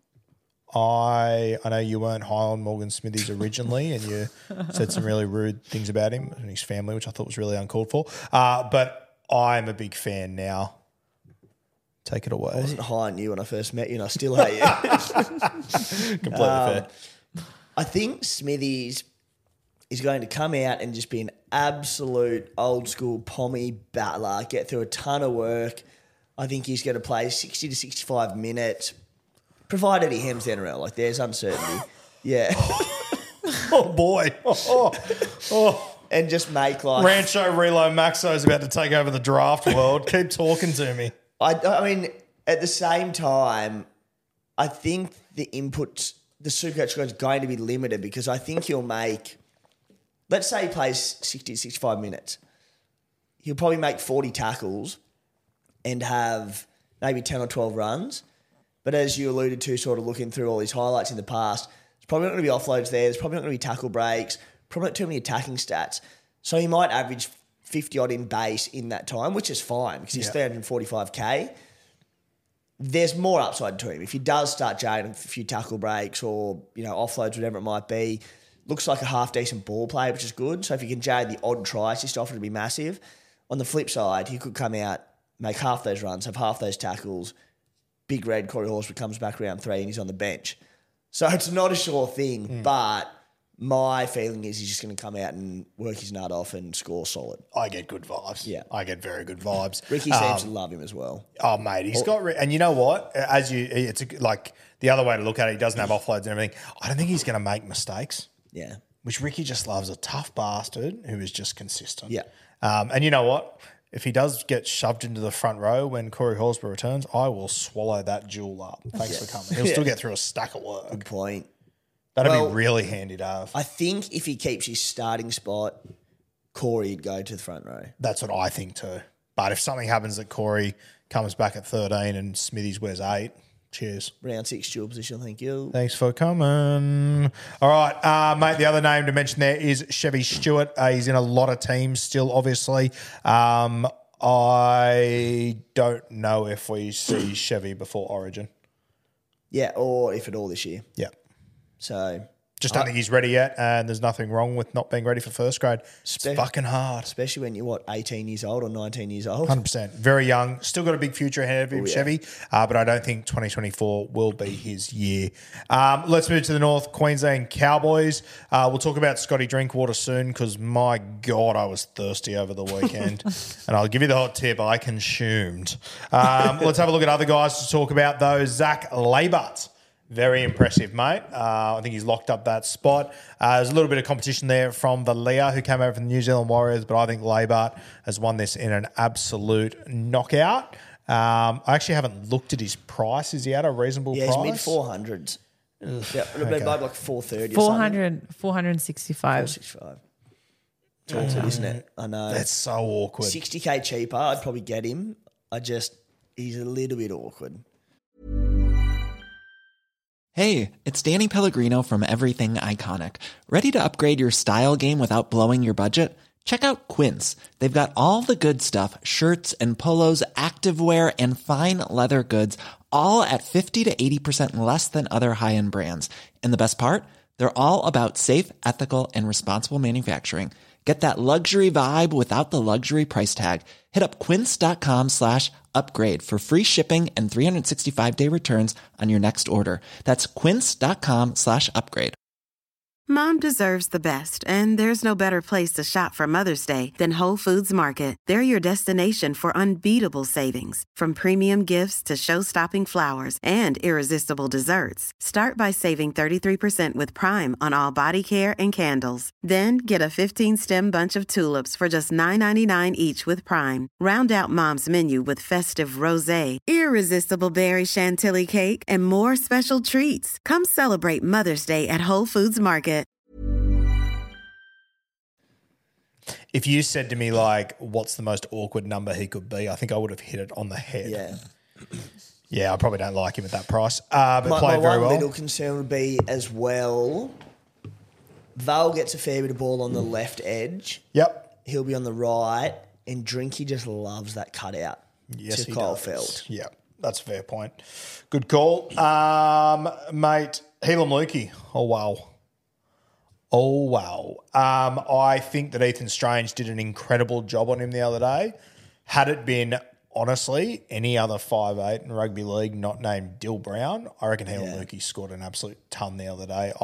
I know you weren't high on Morgan Smithies originally, and you said some really rude things about him and his family, which I thought was really uncalled for. But I'm a big fan now. Take it away. I wasn't high on you when I first met you, and I still hate you. Completely fair. I think Smithies is going to come out and just be an absolute old school pommy battler, get through a ton of work. I think he's going to play 60 to 65 minutes, provided he hems the NRL. Like, there's uncertainty. Yeah. Oh, boy. Oh. And just make like... Rancho Relo Maxo is about to take over the draft world. Keep talking to me. I mean, at the same time, I think the inputs, the Supercoach is going to be limited because I think he'll make... Let's say he plays 60 to 65 minutes. He'll probably make 40 tackles and have maybe 10 or 12 runs. But as you alluded to, sort of looking through all these highlights in the past, there's probably not going to be offloads there. There's probably not going to be tackle breaks. Probably not too many attacking stats. So he might average 50-odd in base in that time, which is fine because he's 345K. There's more upside to him. If he does start generating a few tackle breaks or, offloads, whatever it might be, looks like a half-decent ball player, which is good. So if he can generate the odd try assist offer, it'll be massive. On the flip side, he could come out, make half those runs, have half those tackles. Big red Corey Horsburgh comes back round 3 and he's on the bench. So it's not a sure thing, but my feeling is he's just going to come out and work his nut off and score solid. I get good vibes. Yeah. I get very good vibes. Ricky seems to love him as well. Oh, mate, he's got... And you know what? Like the other way to look at it, he doesn't have offloads and everything. I don't think he's going to make mistakes. Yeah. Which Ricky just loves, a tough bastard who is just consistent. Yeah. And you know what? If he does get shoved into the front row when Corey Horsburgh returns, I will swallow that jewel up. Thanks for coming. He'll still get through a stack of work. Good point. That'd be really handy to have. I think if he keeps his starting spot, Corey'd go to the front row. That's what I think too. But if something happens that Corey comes back at 13 and Smithies wears 8, cheers. Round 6 dual position, thank you. Thanks for coming. All right, mate, the other name to mention there is Chevy Stewart. He's in a lot of teams still, obviously. I don't know if we see Chevy before Origin. Yeah, or if at all this year. Yeah. So... Just don't think he's ready yet, and there's nothing wrong with not being ready for first grade. It's fucking hard. Especially when you're, 18 years old or 19 years old? 100%. Very young. Still got a big future ahead of him, Chevy, but I don't think 2024 will be his year. Let's move to the North Queensland Cowboys. We'll talk about Scotty Drinkwater soon because, my God, I was thirsty over the weekend. And I'll give you the hot tip. I consumed. Let's have a look at other guys to talk about, though. Zach Labart. Very impressive, mate. I think he's locked up that spot. There's a little bit of competition there from Valia, who came over from the New Zealand Warriors, but I think Labart has won this in an absolute knockout. I actually haven't looked at his price. Is he at a reasonable price? Yeah, he's mid-400s. Yeah, okay. Like 430 465. 465. It's awkward, isn't it? I know. That's so awkward. 60K cheaper, I'd probably get him. He's a little bit awkward. Hey, it's Danny Pellegrino from Everything Iconic. Ready to upgrade your style game without blowing your budget? Check out Quince. They've got all the good stuff, shirts and polos, activewear, and fine leather goods, all at 50 to 80% less than other high-end brands. And the best part? They're all about safe, ethical, and responsible manufacturing. Get that luxury vibe without the luxury price tag. Hit up quince.com/upgrade for free shipping and 365-day returns on your next order. That's quince.com/upgrade. Mom deserves the best, and there's no better place to shop for Mother's Day than Whole Foods Market. They're your destination for unbeatable savings, from premium gifts to show-stopping flowers and irresistible desserts. Start by saving 33% with Prime on all body care and candles. Then get a 15-stem bunch of tulips for just $9.99 each with Prime. Round out Mom's menu with festive rosé, irresistible berry chantilly cake, and more special treats. Come celebrate Mother's Day at Whole Foods Market. If you said to me, like, what's the most awkward number he could be, I think I would have hit it on the head. Yeah. Yeah, I probably don't like him at that price. But My played very one well. little concern would be as well, Val gets a fair bit of ball on the left edge. Yep. He'll be on the right, and Drinky just loves that cutout Yes, to he Kyle does. Felt. Yeah, that's a fair point. Good call. Mate, Helam Lukey. Oh, wow. Oh, wow. I think that Ethan Strange did an incredible job on him the other day. Had it been, honestly, any other 5'8" in rugby league not named Dill Brown, I reckon Helam Lukey scored an absolute ton the other day.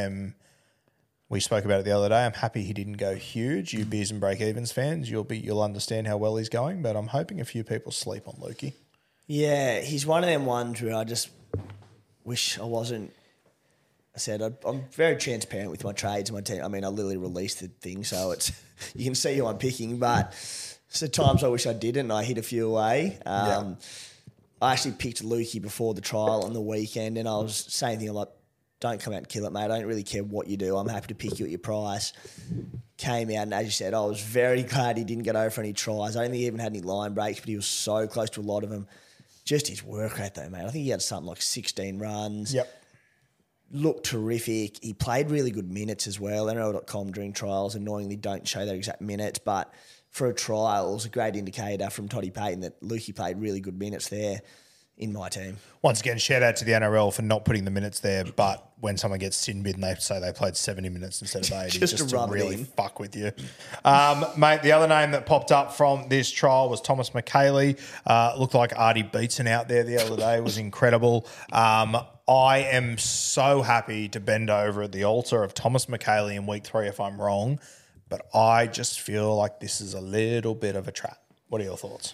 We spoke about it the other day. I'm happy he didn't go huge. You Beers and Break Evens fans, you'll understand how well he's going, but I'm hoping a few people sleep on Lukey. Yeah, he's one of them ones where I just wish I wasn't. I said I'm very transparent with my trades and my team. I mean, I literally released the thing, so it's you can see who I'm picking. But sometimes I wish I didn't. And I hit a few away. I actually picked Lukey before the trial on the weekend, and I was saying things like, "Don't come out and kill it, mate. I don't really care what you do. I'm happy to pick you at your price." Came out, and as you said, I was very glad he didn't get over for any tries. I don't think he even had any line breaks, but he was so close to a lot of them. Just his work rate, though, mate. I think he had something like 16 runs. Yep. Looked terrific. He played really good minutes as well. NRL.com during trials annoyingly don't show their exact minutes, but for a trial, it was a great indicator from Toddy Payton that Lukey played really good minutes there in my team. Once again, shout out to the NRL for not putting the minutes there, but when someone gets sin bid and they say they played 70 minutes instead of 80, Just to to rub it really in. fuck with you. Mate, the other name that popped up from this trial was Thomas McHaley. Looked like Artie Beetson out there the other day. It was incredible. I am so happy to bend over at the altar of Thomas McHaley in week 3 if I'm wrong, but I just feel like this is a little bit of a trap. What are your thoughts?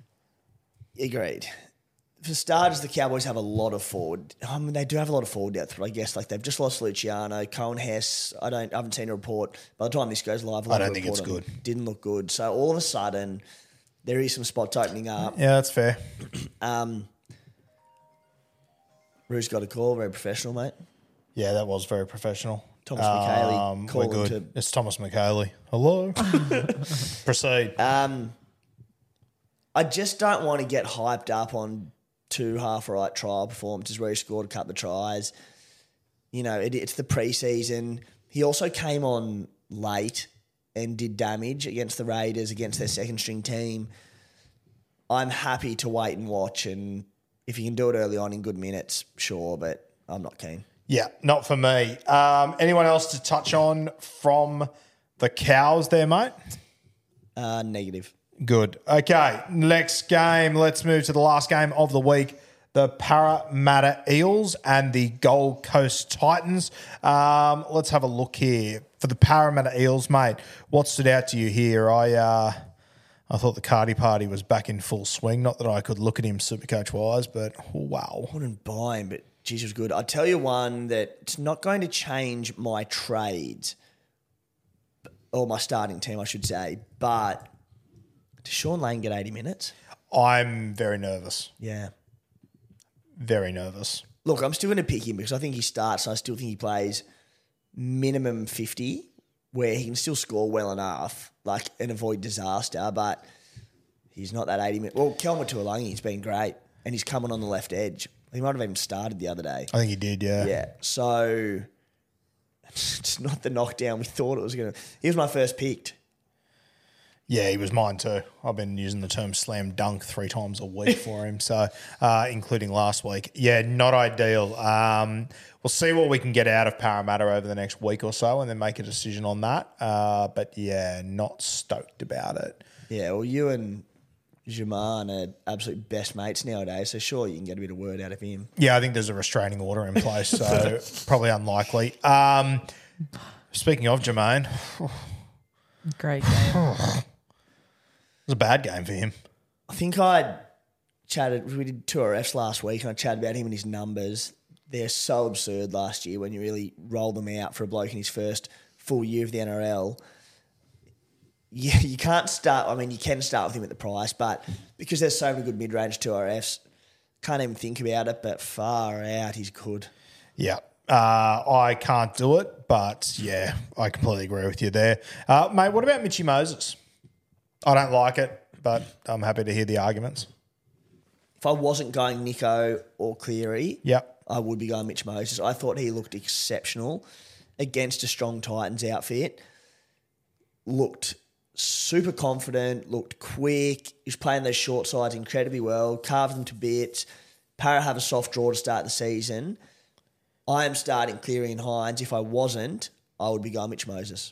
Agreed. For starters, the Cowboys have a lot of forward. I mean, they do have a lot of forward depth, but I guess like they've just lost Luciano, Cohen Hess. I haven't seen a report. By the time this goes live, I don't think it's good. Didn't look good. So all of a sudden, there is some spots opening up. Yeah, that's fair. Rue's got a call, very professional, mate. Yeah, that was very professional. Thomas McHaley we're calling good. to. It's Thomas McHaley. Hello. Proceed. I just don't want to get hyped up on 2 half-right trial performances where he scored a couple of tries. You know, it's the preseason. He also came on late and did damage against the Raiders, against their second-string team. I'm happy to wait and watch, and if you can do it early on in good minutes, sure, but I'm not keen. Yeah, not for me. Anyone else to touch on from the Cows there, mate? Negative. Good. Okay, next game. Let's move to the last game of the week. The Parramatta Eels and the Gold Coast Titans. Let's have a look here. For the Parramatta Eels, mate, what stood out to you here? I thought the Cardi party was back in full swing. Not that I could look at him Supercoach-wise, but wow. I wouldn't buy him, but geez, it was good. I'll tell you one that's not going to change my trades, or my starting team, I should say, but does Sean Lane get 80 minutes? I'm very nervous. Yeah. Very nervous. Look, I'm still going to pick him because I think he starts. I still think he plays minimum 50, where he can still score well enough, like, and avoid disaster, but he's not that 80 minutes. Well, Kelma Tuolangi's been great, and he's coming on the left edge. He might have even started the other day. I think he did, yeah. Yeah, so it's not the knockdown we thought it was going to. He was my first picked. Yeah, he was mine too. I've been using the term slam dunk 3 times a week for him, so including last week. Yeah, not ideal. We'll see what we can get out of Parramatta over the next week or so and then make a decision on that. But yeah, not stoked about it. Yeah, well, you and Jaman are absolute best mates nowadays, so sure you can get a bit of word out of him. Yeah, I think there's a restraining order in place, so probably unlikely. Speaking of Jermaine, Great game. it was a bad game for him. I think we did 2 RFs last week and I chatted about him and his numbers. They're so absurd last year when you really roll them out for a bloke in his first full year of the NRL. Yeah, you can't start, I mean, you can start with him at the price, but because there's so many good mid-range 2 RFs, can't even think about it, but far out, he's good. Yeah. I can't do it, but yeah, I completely agree with you there. Mate, what about Mitchy Moses? I don't like it, but I'm happy to hear the arguments. If I wasn't going Nico or Cleary, Yep. I would be going Mitch Moses. I thought he looked exceptional against a strong Titans outfit. Looked super confident, looked quick. He was playing those short sides incredibly well, carved them to bits. Para have a soft draw to start the season. I am starting Cleary and Hines. If I wasn't, I would be going Mitch Moses.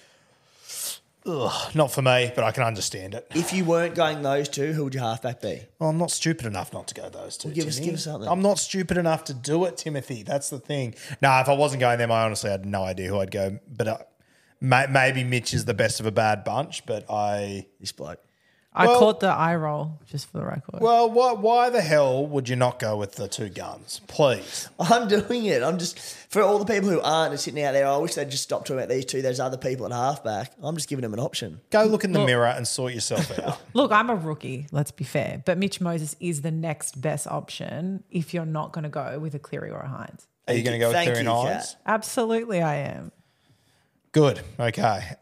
Ugh, not for me, but I can understand it. If you weren't going those two, who would your halfback be? Well, I'm not stupid enough not to go those two. Well, give us Timmy. something. I'm not stupid enough to do it, Timothy. That's the thing. No, if I wasn't going them, I honestly had no idea who I'd go. But maybe Mitch is the best of a bad bunch, but This bloke. I caught the eye roll, just for the record. Well, why the hell would you not go with the two guns? Please. I'm doing it. I'm just, for all the people who aren't and sitting out there, I wish they'd just stop talking about these two. There's other people at halfback. I'm just giving them an option. Go look in the mirror and sort yourself out. Look, I'm a rookie, let's be fair. But Mitch Moses is the next best option if you're not going to go with a Cleary or a Hines. Are you going to go with Thank Cleary and you, Hines? Kat. Absolutely, I am. Good. Okay.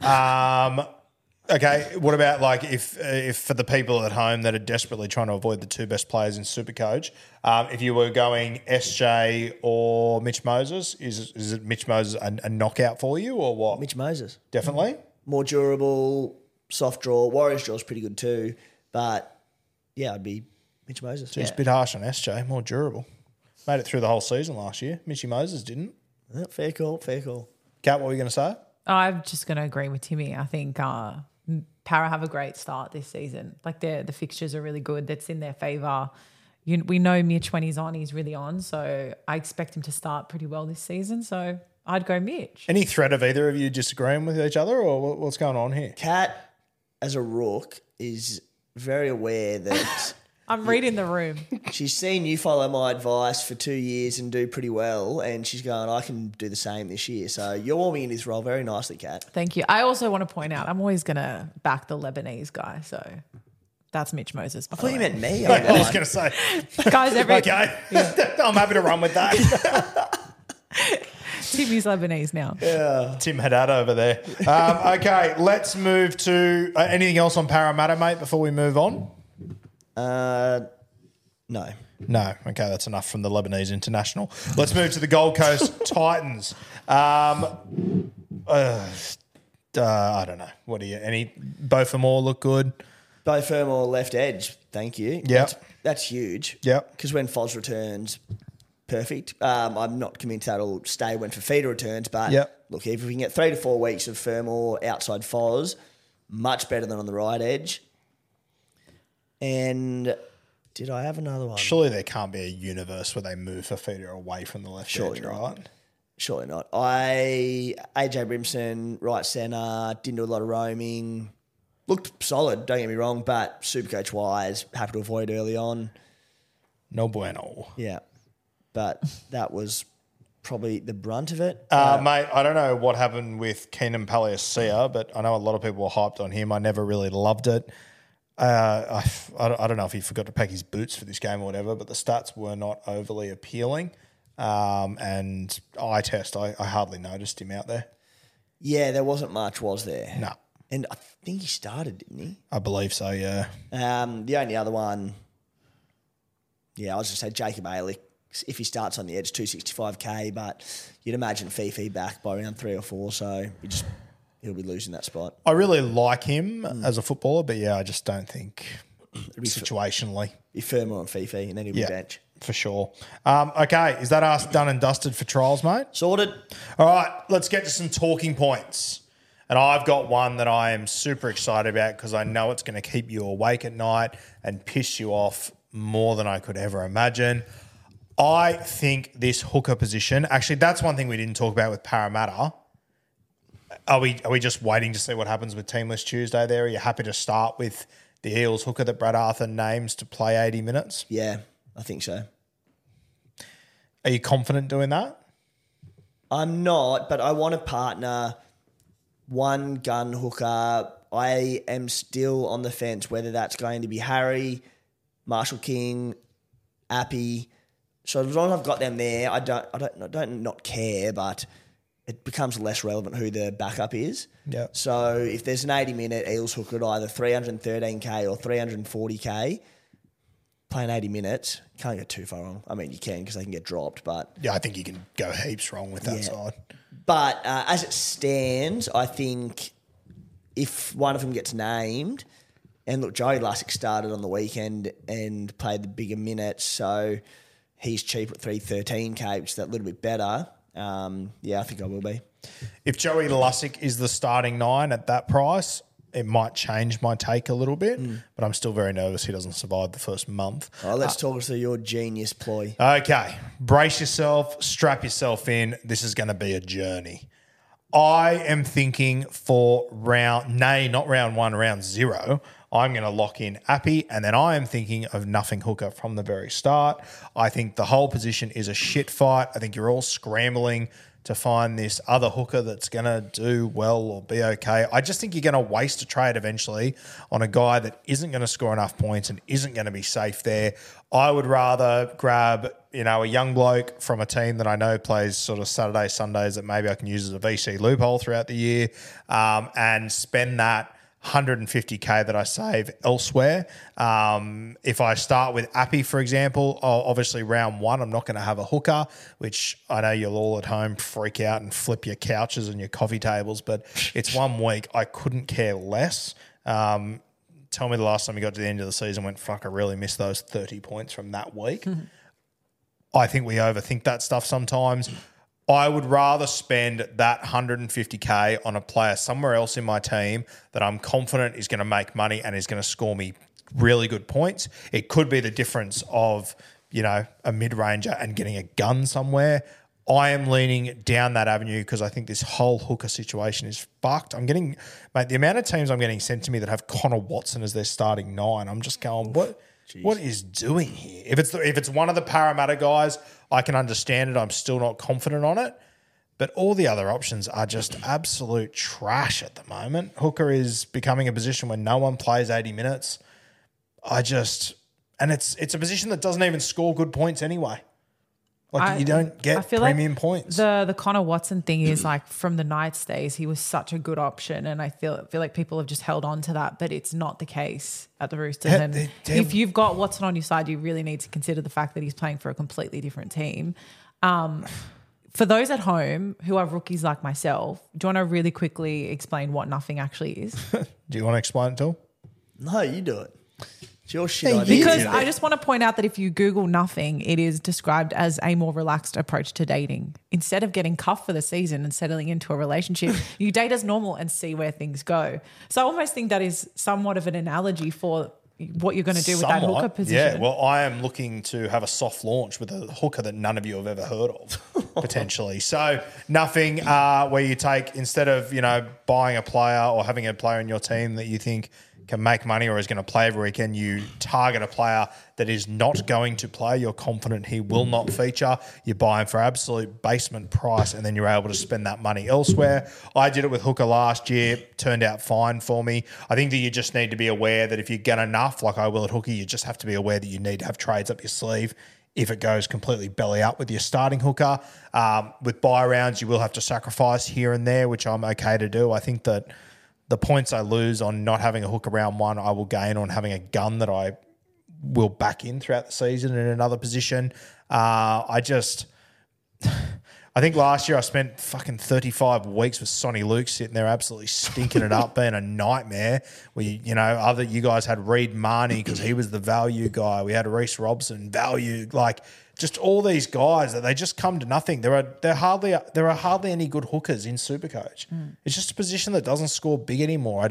Okay. What about like if for the people at home that are desperately trying to avoid the two best players in Supercoach, if you were going SJ or Mitch Moses, is it Mitch Moses a knockout for you or what? Mitch Moses. Definitely. More durable, soft draw. Warriors draw's pretty good too. But yeah, I'd be Mitch Moses. It's a bit harsh on SJ. More durable. Made it through the whole season last year. Mitchy Moses didn't. Yeah, fair call, fair call. Kat, what were you going to say? I'm just going to agree with Timmy. I think Para have a great start this season. Like the fixtures are really good. That's in their favour. We know Mitch, when he's on, he's really on. So I expect him to start pretty well this season. So I'd go Mitch. Any threat of either of you disagreeing with each other or what's going on here? Kat, as a rook, is very aware that I'm reading the room. she's seen you follow my advice for 2 years and do pretty well, and she's going, I can do the same this year. So you're warming in this role very nicely, Kat. Thank you. I also want to point out, I'm always going to back the Lebanese guy. So that's Mitch Moses. I thought you meant me. I was going to say. Guys, Okay. I'm happy to run with that. Timmy's Lebanese now. Tim Haddad over there. Okay, let's move to anything else on Parramatta, mate, before we move on? No. No. Okay, that's enough from the Lebanese international. Let's move to the Gold Coast Titans. I don't know. What do you? Both of them all look good? Bo Fermor left edge, thank you. Yep. That's huge. Yep. Because when Foz returns, perfect. I'm not convinced that'll stay when Fafita returns, but Yep. look, if we can get 3 to 4 weeks of Fermor outside Foz, much better than on the right edge. And did I have another one? Surely there can't be a universe where they move Fafita away from the left Surely edge, not. right? Surely not. AJ Brimson, right centre, didn't do a lot of roaming. Looked solid, don't get me wrong, but Supercoach wise, happy to avoid early on. No bueno. Yeah. But that was probably the brunt of it. Mate, I don't know what happened with Keenan Palasia, but I know a lot of people were hyped on him. I never really loved it. I don't know if he forgot to pack his boots for this game or whatever, but the stats were not overly appealing. And eye test, I hardly noticed him out there. Yeah, there wasn't much, was there? No, And I think he started, didn't he? I believe so, yeah. The only other one, I was just say Jacob Ailey. If he starts on the edge, 265k, but you'd imagine Fifi back by around 3 or 4, so he'll be losing that spot. I really like him as a footballer, but I just don't think situationally. Be firmer on Fifi, and then he'll be Yeah, bench. for sure. Okay, is that us done and dusted for trials, mate? Sorted. All right, let's get to some talking points. And I've got one that I am super excited about because I know it's going to keep you awake at night and piss you off more than I could ever imagine. I think this hooker position, actually, that's one thing we didn't talk about with Parramatta. Are we just waiting to see what happens with Teamless Tuesday there? Are you happy to start with the Eels hooker that Brad Arthur names to play 80 minutes? Yeah, I think so. Are you confident doing that? I'm not, but I want to partner one gun hooker. I am still on the fence whether that's going to be Harry, Marshall King, Appy, So as long as I've got them there, I don't not care, but it becomes less relevant who the backup is. Yeah. So if there's an 80-minute Eels hooker at either 313K or 340K, playing 80 minutes, can't get too far wrong. I mean, you can because they can get dropped, but... Yeah, I think you can go heaps wrong with that side. But as it stands, I think if one of them gets named... And look, Joey Lussick started on the weekend and played the bigger minutes, so he's cheap at 313K, which is that little bit better. I think I will be. If Joey Lussick is the starting 9 at that price, it might change my take a little bit, but I'm still very nervous he doesn't survive the first month. Oh, let's talk to your genius ploy. Okay, brace yourself, strap yourself in. This is going to be a journey. I am thinking for round 0, I'm going to lock in Appy, and then I am thinking of nothing hooker from the very start. I think the whole position is a shit fight. I think you're all scrambling to find this other hooker that's going to do well or be okay. I just think you're going to waste a trade eventually on a guy that isn't going to score enough points and isn't going to be safe there. I would rather grab, a young bloke from a team that I know plays sort of Saturdays, Sundays that maybe I can use as a VC loophole throughout the year, and spend that 150K that I save elsewhere. If I start with Appy, for example, obviously round 1, I'm not going to have a hooker, which I know you'll all at home freak out and flip your couches and your coffee tables, but it's 1 week. I couldn't care less. Tell me the last time you got to the end of the season and went, fuck, I really missed those 30 points from that week. I think we overthink that stuff sometimes. I would rather spend that 150K on a player somewhere else in my team that I'm confident is going to make money and is going to score me really good points. It could be the difference of, a mid-ranger and getting a gun somewhere. I am leaning down that avenue because I think this whole hooker situation is fucked. The amount of teams I'm getting sent to me that have Connor Watson as their starting 9, I'm just going, what is doing here? If it's one of the Parramatta guys, I can understand it. I'm still not confident on it. But all the other options are just absolute trash at the moment. Hooker is becoming a position where no one plays 80 minutes. It's a position that doesn't even score good points anyway. You don't get premium points. The Connor Watson thing is like from the Knights days, he was such a good option, and I feel like people have just held on to that, but it's not the case at the Roosters. And if you've got Watson on your side, you really need to consider the fact that he's playing for a completely different team. For those at home who are rookies like myself, do you want to really quickly explain what nothing actually is? Do you want to explain it to him? No, you do it. It's your shit idea. Because I just want to point out that if you Google nothing, it is described as a more relaxed approach to dating. Instead of getting cuffed for the season and settling into a relationship, you date as normal and see where things go. So I almost think that is somewhat of an analogy for what you're going to do with that hooker position. Yeah, well, I am looking to have a soft launch with a hooker that none of you have ever heard of, potentially. So nothing where you take, instead of, buying a player or having a player in your team that you think can make money or is going to play every weekend, you target a player that is not going to play. You're confident he will not feature. You buy him for absolute basement price, and then you're able to spend that money elsewhere. I did it with hooker last year. Turned out fine for me. I think that you just need to be aware that if you get enough, like I will at hooker, you just have to be aware that you need to have trades up your sleeve if it goes completely belly up with your starting hooker. With buy rounds, you will have to sacrifice here and there, which I'm okay to do. I think that the points I lose on not having a hook around 1, I will gain on having a gun that I will back in throughout the season in another position. I think last year I spent fucking 35 weeks with Sonny Luke sitting there absolutely stinking it up, being a nightmare. You guys had Reed Marnie because he was the value guy. We had Reece Robson, value, just all these guys that they just come to nothing. There are hardly any good hookers in Supercoach. It's just a position that doesn't score big anymore.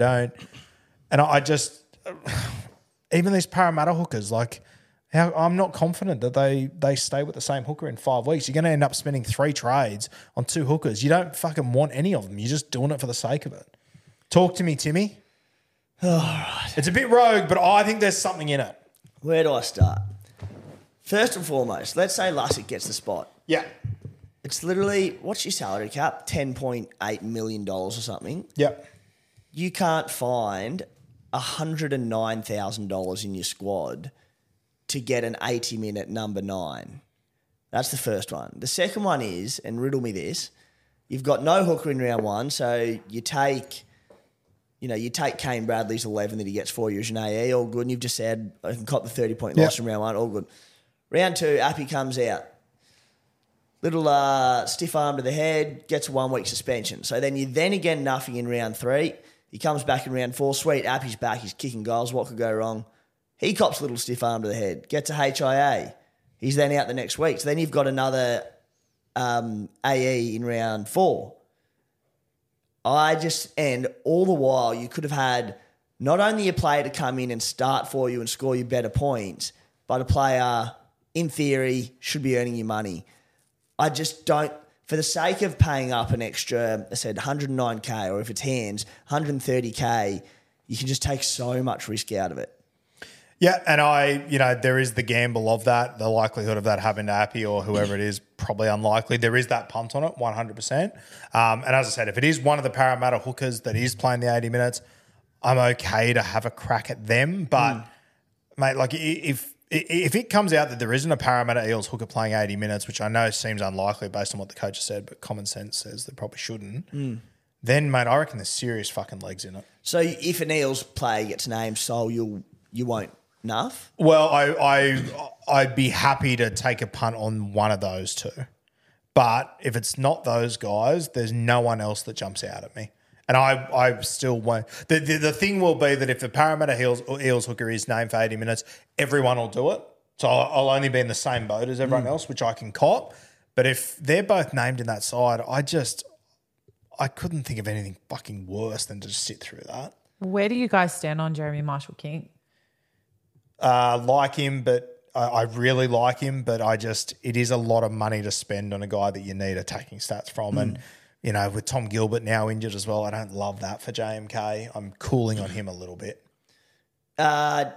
Even these Parramatta hookers, I'm not confident that they stay with the same hooker in 5 weeks. You're going to end up spending 3 trades on 2 hookers. You don't fucking want any of them. You're just doing it for the sake of it. Talk to me, Timmy. All right. It's a bit rogue, but I think there's something in it. Where do I start? First and foremost, let's say Lussick gets the spot. Yeah. It's literally, what's your salary cap? $10.8 million or something. Yeah. You can't find $109,000 in your squad to get an 80-minute number 9. That's the first one. The second one is, and riddle me this, you've got no hooker in round one, so you take Kane Bradley's 11 that he gets for you as an AE, all good, and you've just said, I can cop the 30-point loss in round one, all good. Round two, Appy comes out. Little stiff arm to the head, gets a 1 week suspension. So then you then again nothing in round three. He comes back in round four. Sweet, Appy's back. He's kicking goals. What could go wrong? He cops a little stiff arm to the head, gets a HIA. He's then out the next week. So then you've got another AE in round four. And all the while you could have had not only a player to come in and start for you and score you better points, but a player, in theory, should be earning you money. I just don't, for the sake of paying up an extra, I said 109K, or if it's hands, 130K, you can just take so much risk out of it. Yeah, and there is the gamble of that. The likelihood of that happening to Appy or whoever it is, probably unlikely. There is that punt on it, 100%. And as I said, if it is one of the Parramatta hookers that is playing the 80 minutes, I'm okay to have a crack at them. But, mate, like if it comes out that there isn't a Parramatta Eels hooker playing 80 minutes, which I know seems unlikely based on what the coach has said, but common sense says they probably shouldn't, then, mate, I reckon there's serious fucking legs in it. So if an Eels player gets named Sol, you won't nuff? Well, I'd be happy to take a punt on one of those two. But if it's not those guys, there's no one else that jumps out at me. And I still won't. The thing will be that if the Parramatta Eels hooker is named for 80 minutes, everyone will do it. So I'll only be in the same boat as everyone else, which I can cop. But if they're both named in that side, I couldn't think of anything fucking worse than to just sit through that. Where do you guys stand on Jeremy Marshall-King? Like him, but I really like him, but it is a lot of money to spend on a guy that you need attacking stats from. And, with Tom Gilbert now injured as well, I don't love that for JMK. I'm cooling on him a little bit. Yeah,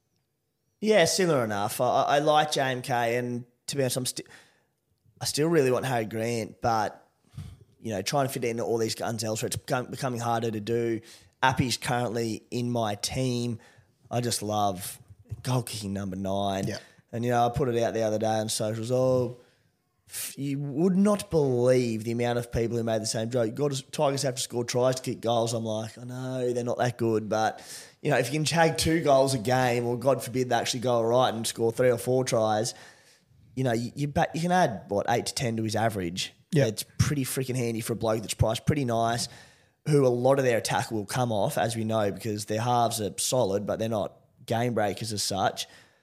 similar enough. I like JMK, and to be honest, I still really want Harry Grant, but, trying to fit into all these guns elsewhere, it's becoming harder to do. Appy's currently in my team. I just love goal kicking number 9. Yeah. And, I put it out the other day on socials. You would not believe the amount of people who made the same joke. Tigers have to score tries to kick goals. I'm like, I know they're not that good, but, if you can tag 2 goals a game, or God forbid they actually go all right and score 3 or 4 tries, you can add, 8 to 10 to his average. Yeah. It's pretty freaking handy for a bloke that's priced pretty nice, who a lot of their attack will come off, as we know, because their halves are solid, but they're not game breakers as such.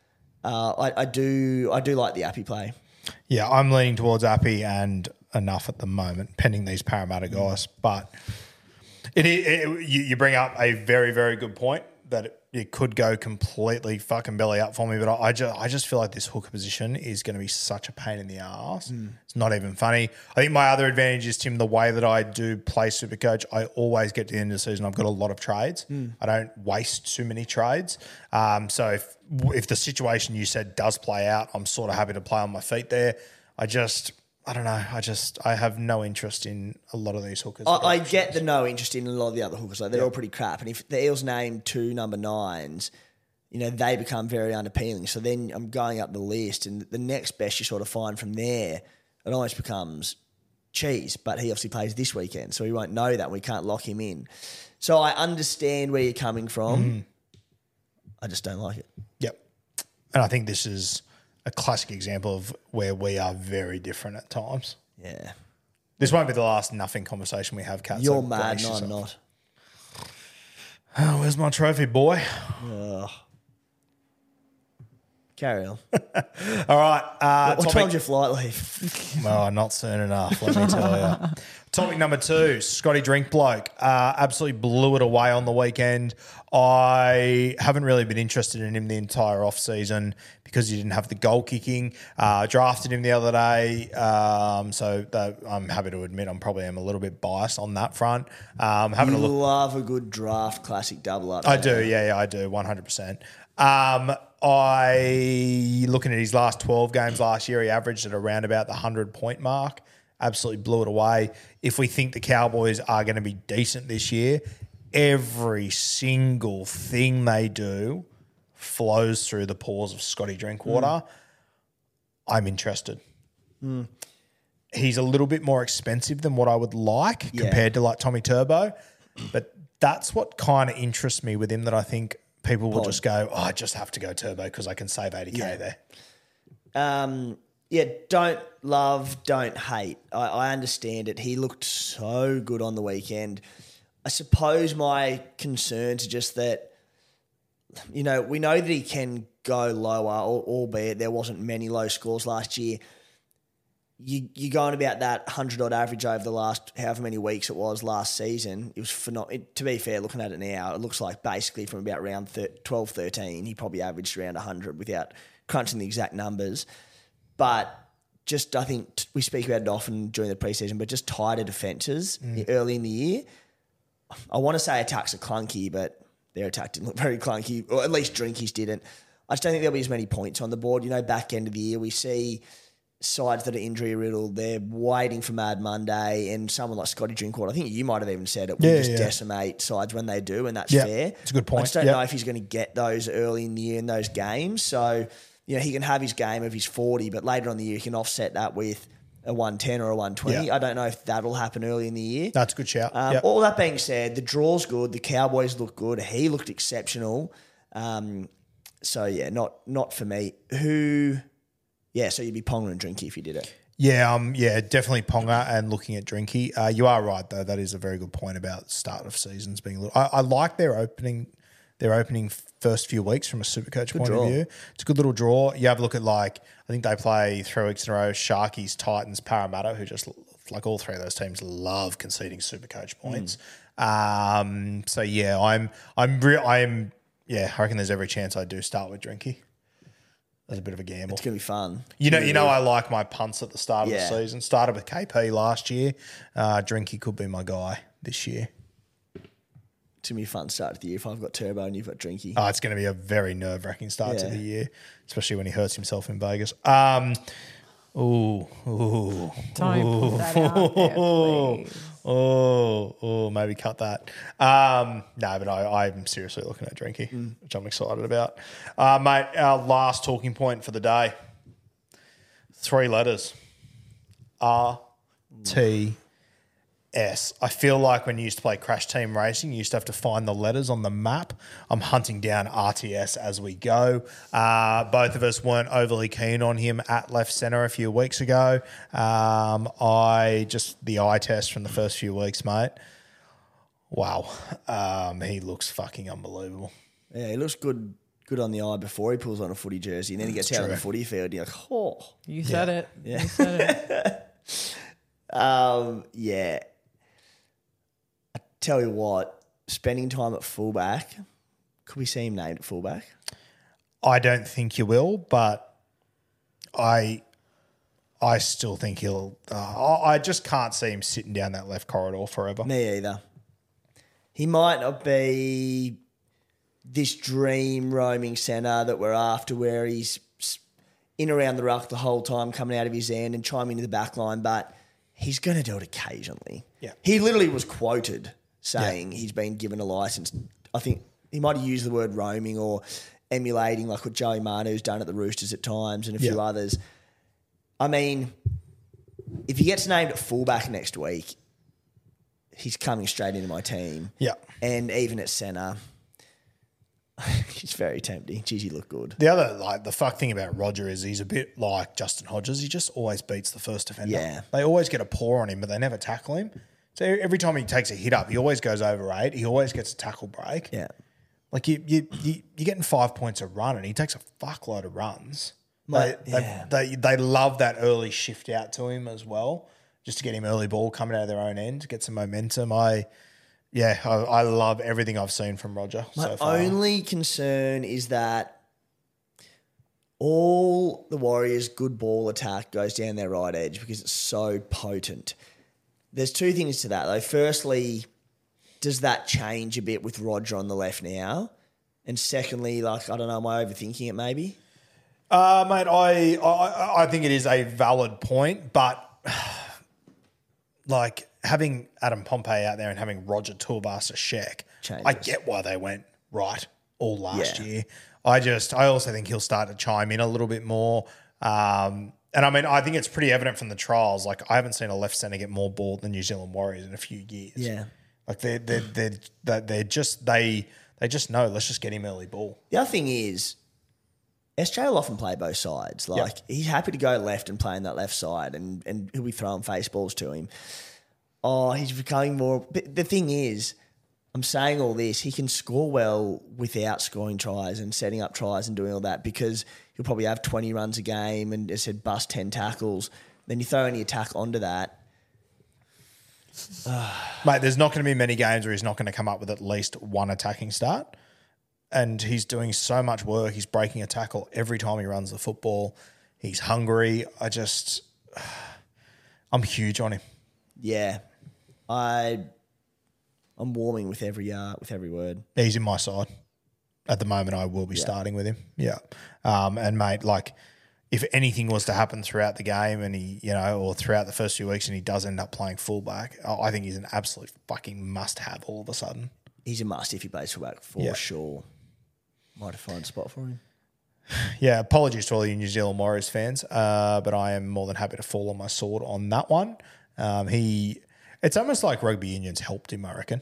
I do like the Appy play. Yeah, I'm leaning towards Appy and enough at the moment, pending these Parramatta guys. But you bring up a very, very good point that it could go completely fucking belly up for me. But I just feel like this hooker position is going to be such a pain in the ass. It's not even funny. I think my other advantage is, Tim, the way that I do play Supercoach, I always get to the end of the season, I've got a lot of trades. I don't waste too many trades. So if the situation you said does play out, I'm sort of happy to play on my feet there. I don't know. I have no interest in a lot of these hookers. I get the no interest in a lot of the other hookers. Like, they're all pretty crap. And if the Eels name 2 number 9s, they become very unappealing. So then I'm going up the list, and the next best you sort of find from there, it almost becomes Cheese. But he obviously plays this weekend, so we won't know that. We can't lock him in. So I understand where you're coming from. I just don't like it. Yep. And I think this is a classic example of where we are very different at times. Yeah. This won't be the last nothing conversation we have, Kat. You're mad, no, I'm not. Oh, where's my trophy, boy? Carry on. All right. What time's your flight leave? Well, not soon enough, let me tell you. Topic number 2, Scotty Drinkbloke. Absolutely blew it away on the weekend. I haven't really been interested in him the entire off-season because he didn't have the goal kicking. Drafted him the other day, so I'm happy to admit I probably am a little bit biased on that front. Love a good draft classic double up. I do, yeah, I do, 100%. Looking at his last 12 games last year, he averaged at around about the 100-point mark. Absolutely blew it away. If we think the Cowboys are going to be decent this year, every single thing they do flows through the pores of Scotty Drinkwater. I'm interested. He's a little bit more expensive than what I would like compared to like Tommy Turbo. But that's what kind of interests me with him, that I think people will just go, I just have to go Turbo because I can save 80K there. Don't love, don't hate. I understand it. He looked so good on the weekend. I suppose my concerns are just that, we know that he can go lower, albeit there wasn't many low scores last year. You're going about that 100-odd average over the last however many weeks it was last season. It was phenomenal. To be fair, looking at it now, it looks like basically from about round 12, 13, he probably averaged around 100 without crunching the exact numbers. But just, I think we speak about it often during the preseason, but just tighter defences early in the year. I want to say attacks are clunky, but their attack didn't look very clunky, or at least Drinkies didn't. I just don't think there'll be as many points on the board. Back end of the year, we see sides that are injury-riddled, they're waiting for Mad Monday, and someone like Scotty Drinkwater, I think you might have even said it, will just decimate sides when they do, and that's fair. It's a good point. I just don't know if he's going to get those early in the year in those games. So, he can have his game of his 40, but later on in the year he can offset that with a 110 or a 120. I don't know if that'll happen early in the year. That's a good shout. All that being said, the draw's good. The Cowboys look good. He looked exceptional. Not for me. So you'd be Ponga and Drinky if you did it. Definitely Ponga and looking at Drinky. You are right, though. That is a very good point about start of seasons being a little... I like their opening first few weeks from a Supercoach point of view. It's a good little draw. You have a look at, I think they play 3 weeks in a row, Sharkies, Titans, Parramatta, who just, all three of those teams love conceding Supercoach points. I reckon there's every chance I do start with Drinky. That's a bit of a gamble. It's going to be fun. I like my punts at the start of the season. Started with KP last year. Drinky could be my guy this year. It's going to be a fun start to the year if I've got Turbo and you've got Drinky. Oh, it's going to be a very nerve-wracking start to the year, especially when he hurts himself in Vegas. Don't put that out there, please. Maybe cut that. But I'm seriously looking at Drinky, which I'm excited about. Mate, our last talking point for the day. 3 letters. RTS. I feel like when you used to play Crash Team Racing, you used to have to find the letters on the map. I'm hunting down RTS as we go. Both of us weren't overly keen on him at left centre a few weeks ago. The eye test from the first few weeks, mate. Wow. He looks fucking unbelievable. Yeah, he looks good on the eye before he pulls on a footy jersey, and then he gets out of the footy field and you're like, oh. You said it. Yeah. You said it. I tell you what, spending time at fullback, could we see him named at fullback? I don't think you will, but I still think he'll... I just can't see him sitting down that left corridor forever. Me either. He might not be this dream roaming centre that we're after where he's in around the ruck the whole time, coming out of his end and chiming into the back line, but he's going to do it occasionally. Yeah. He literally was quoted saying he's been given a licence. I think he might have used the word roaming or emulating like what Joey Manu's done at the Roosters at times and a few others. I mean, if he gets named at fullback next week, he's coming straight into my team. Yeah. And even at centre, he's very tempting. Geez, he looked good. The other, the fuck thing about Roger is he's a bit like Justin Hodges. He just always beats the first defender. Yeah. They always get a paw on him, but they never tackle him. So every time he takes a hit up, he always goes over 8. He always gets a tackle break. Yeah. Like you're getting 5 points a run, and he takes a fuckload of runs. They love that early shift out to him as well, just to get him early ball coming out of their own end, get some momentum. I love everything I've seen from Roger so far. My only concern is that all the Warriors' good ball attack goes down their right edge because it's so potent. There's 2 things to that, though. Firstly, does that change a bit with Roger on the left now? And secondly, I don't know, am I overthinking it maybe? Mate, I think it is a valid point, but having Adam Pompey out there and having Roger Tuivasa-Sheck, I get why they went right all last year. I also think he'll start to chime in a little bit more. And I mean, I think it's pretty evident from the trials. Like, I haven't seen a left centre get more ball than New Zealand Warriors in a few years. Yeah. Like they just know, let's just get him early ball. The other thing is, SJ will often play both sides. Like, he's happy to go left and play on that left side, and he'll be throwing face balls to him. Oh, he's becoming more. But the thing is, I'm saying all this, he can score well without scoring tries and setting up tries and doing all that, because he'll probably have 20 runs a game and, as I said, bust 10 tackles. Then you throw any attack onto that. Mate, there's not going to be many games where he's not going to come up with at least one attacking start. And he's doing so much work. He's breaking a tackle every time he runs the football. He's hungry. I'm huge on him. Yeah. I'm warming with every word. He's in my side. At the moment, I will be starting with him. Yeah. And mate, like, if anything was to happen throughout the game and he, or throughout the first few weeks and he does end up playing fullback, I think he's an absolute fucking must-have all of a sudden. He's a must if he plays fullback for sure. Might have found a spot for him. Yeah, apologies to all you New Zealand Warriors fans, but I am more than happy to fall on my sword on that one. It's almost like rugby union's helped him, I reckon.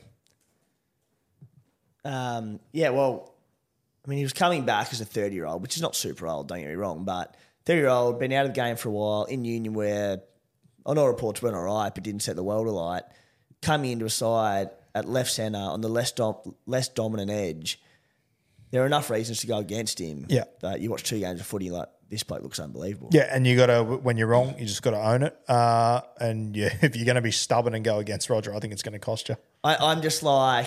Yeah, well, I mean, he was coming back as a 30-year-old, which is not super old, don't get me wrong, but 30-year-old, been out of the game for a while, in union where I know reports went all right, but didn't set the world alight, coming into a side at left centre on the less dominant edge. There are enough reasons to go against him. Yeah. But you watch 2 games of footy, like, this bloke looks unbelievable. Yeah, and you got to, when you're wrong, you just got to own it. And if you're going to be stubborn and go against Roger, I think it's going to cost you. I'm just like,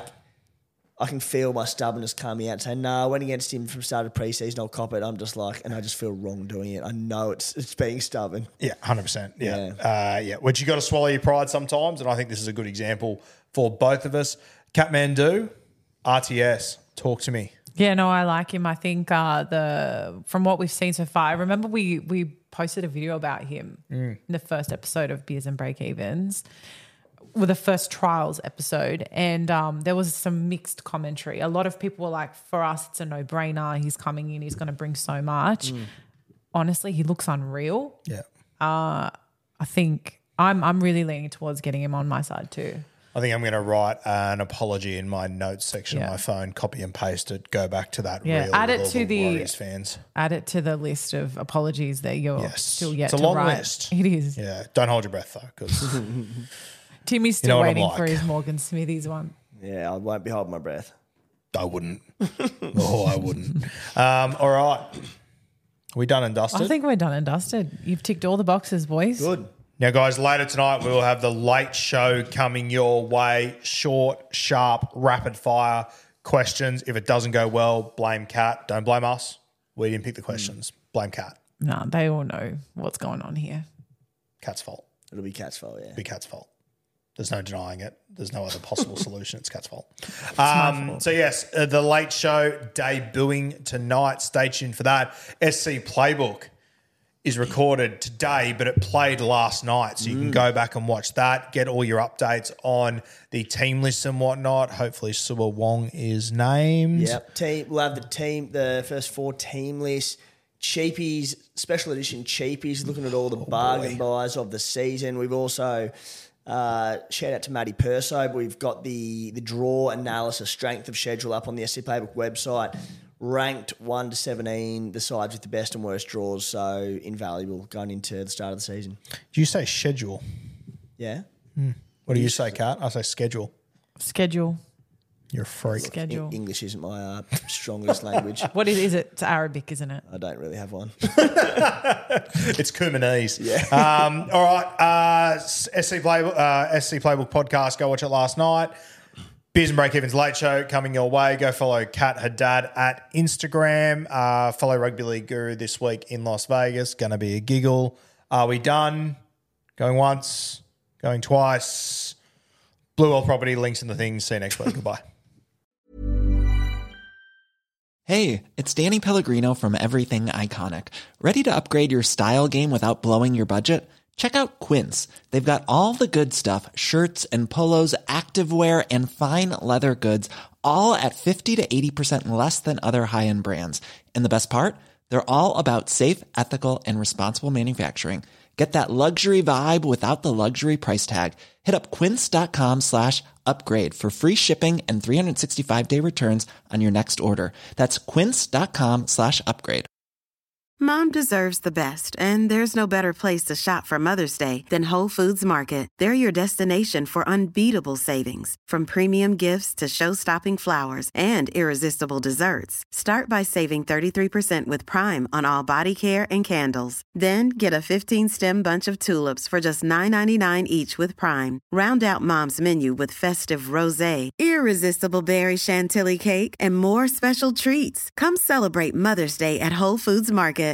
I can feel my stubbornness coming out and saying, no, I went against him from start of pre-season, I'll cop it. I'm just like, and I just feel wrong doing it. I know it's being stubborn. Yeah, 100%. Yeah. Which you got to swallow your pride sometimes, and I think this is a good example for both of us. Kathmandu, RTS, talk to me. Yeah, no, I like him. I think from what we've seen so far, I remember we posted a video about him in the first episode of Beers and Break-Evens, with the first trials episode, and there was some mixed commentary. A lot of people were like, for us, it's a no-brainer. He's coming in. He's going to bring so much. Honestly, he looks unreal. Yeah. I think I'm really leaning towards getting him on my side too. I think I'm going to write an apology in my notes section of my phone, copy and paste it, go back to that reel add with it all to the the Warriors fans. Add it to the list of apologies that you're still yet it's to a long write. list. It is. Yeah, don't hold your breath though, because Timmy's still what I'm waiting like. for his Morgan Smithies one. Yeah, I won't be holding my breath. I wouldn't. I wouldn't. All right. We done and dusted? I think we're done and dusted. You've ticked all the boxes, boys. Good. Now, guys, later tonight we will have the late show coming your way. Short, sharp, rapid fire questions. If it doesn't go well, blame Kat. Don't blame us. We didn't pick the questions. Blame Kat. No, they all know what's going on here. Kat's fault. It'll be Kat's fault, yeah. It'll be Kat's fault. There's no denying it. There's no other possible solution. It's Kat's fault. So, yes, the late show debuting tonight. Stay tuned for that. SC Playbook is recorded today, but it played last night. So you can go back and watch that, get all your updates on the team list and whatnot. Hopefully Suba Wong is named. Yep. We'll have the first 4 team lists. Cheapies, special edition cheapies, looking at all the bargain buys of the season. We've also, shout out to Matty Perso, but we've got the draw analysis, strength of schedule up on the SC Playbook website. Ranked 1 to 17, the sides with the best and worst draws, so invaluable going into the start of the season. Do you say schedule? Yeah. What do you say, Kat? I say schedule. Schedule. You're a freak. Schedule. English isn't my strongest language. What is it? It's Arabic, isn't it? I don't really have one. It's Kumanese. Yeah. All right. SC Playbook podcast. Go watch it last night. Beers and Break-Evens Late Show coming your way. Go follow Kat Haddad at Instagram. Follow Rugby League Guru this week in Las Vegas. Going to be a giggle. Are we done? Going once? Going twice? Blue World Property, links in the things. See you next week. Goodbye. Hey, it's Danny Pellegrino from Everything Iconic. Ready to upgrade your style game without blowing your budget? Check out Quince. They've got all the good stuff, shirts and polos, activewear, and fine leather goods, all at 50 to 80% less than other high-end brands. And the best part? They're all about safe, ethical, and responsible manufacturing. Get that luxury vibe without the luxury price tag. Hit up quince.com/upgrade for free shipping and 365-day returns on your next order. That's quince.com/upgrade. Mom deserves the best, and there's no better place to shop for Mother's Day than Whole Foods Market. They're your destination for unbeatable savings, from premium gifts to show-stopping flowers and irresistible desserts. Start by saving 33% with Prime on all body care and candles. Then get a 15-stem bunch of tulips for just $9.99 each with Prime. Round out Mom's menu with festive rosé, irresistible berry chantilly cake, and more special treats. Come celebrate Mother's Day at Whole Foods Market.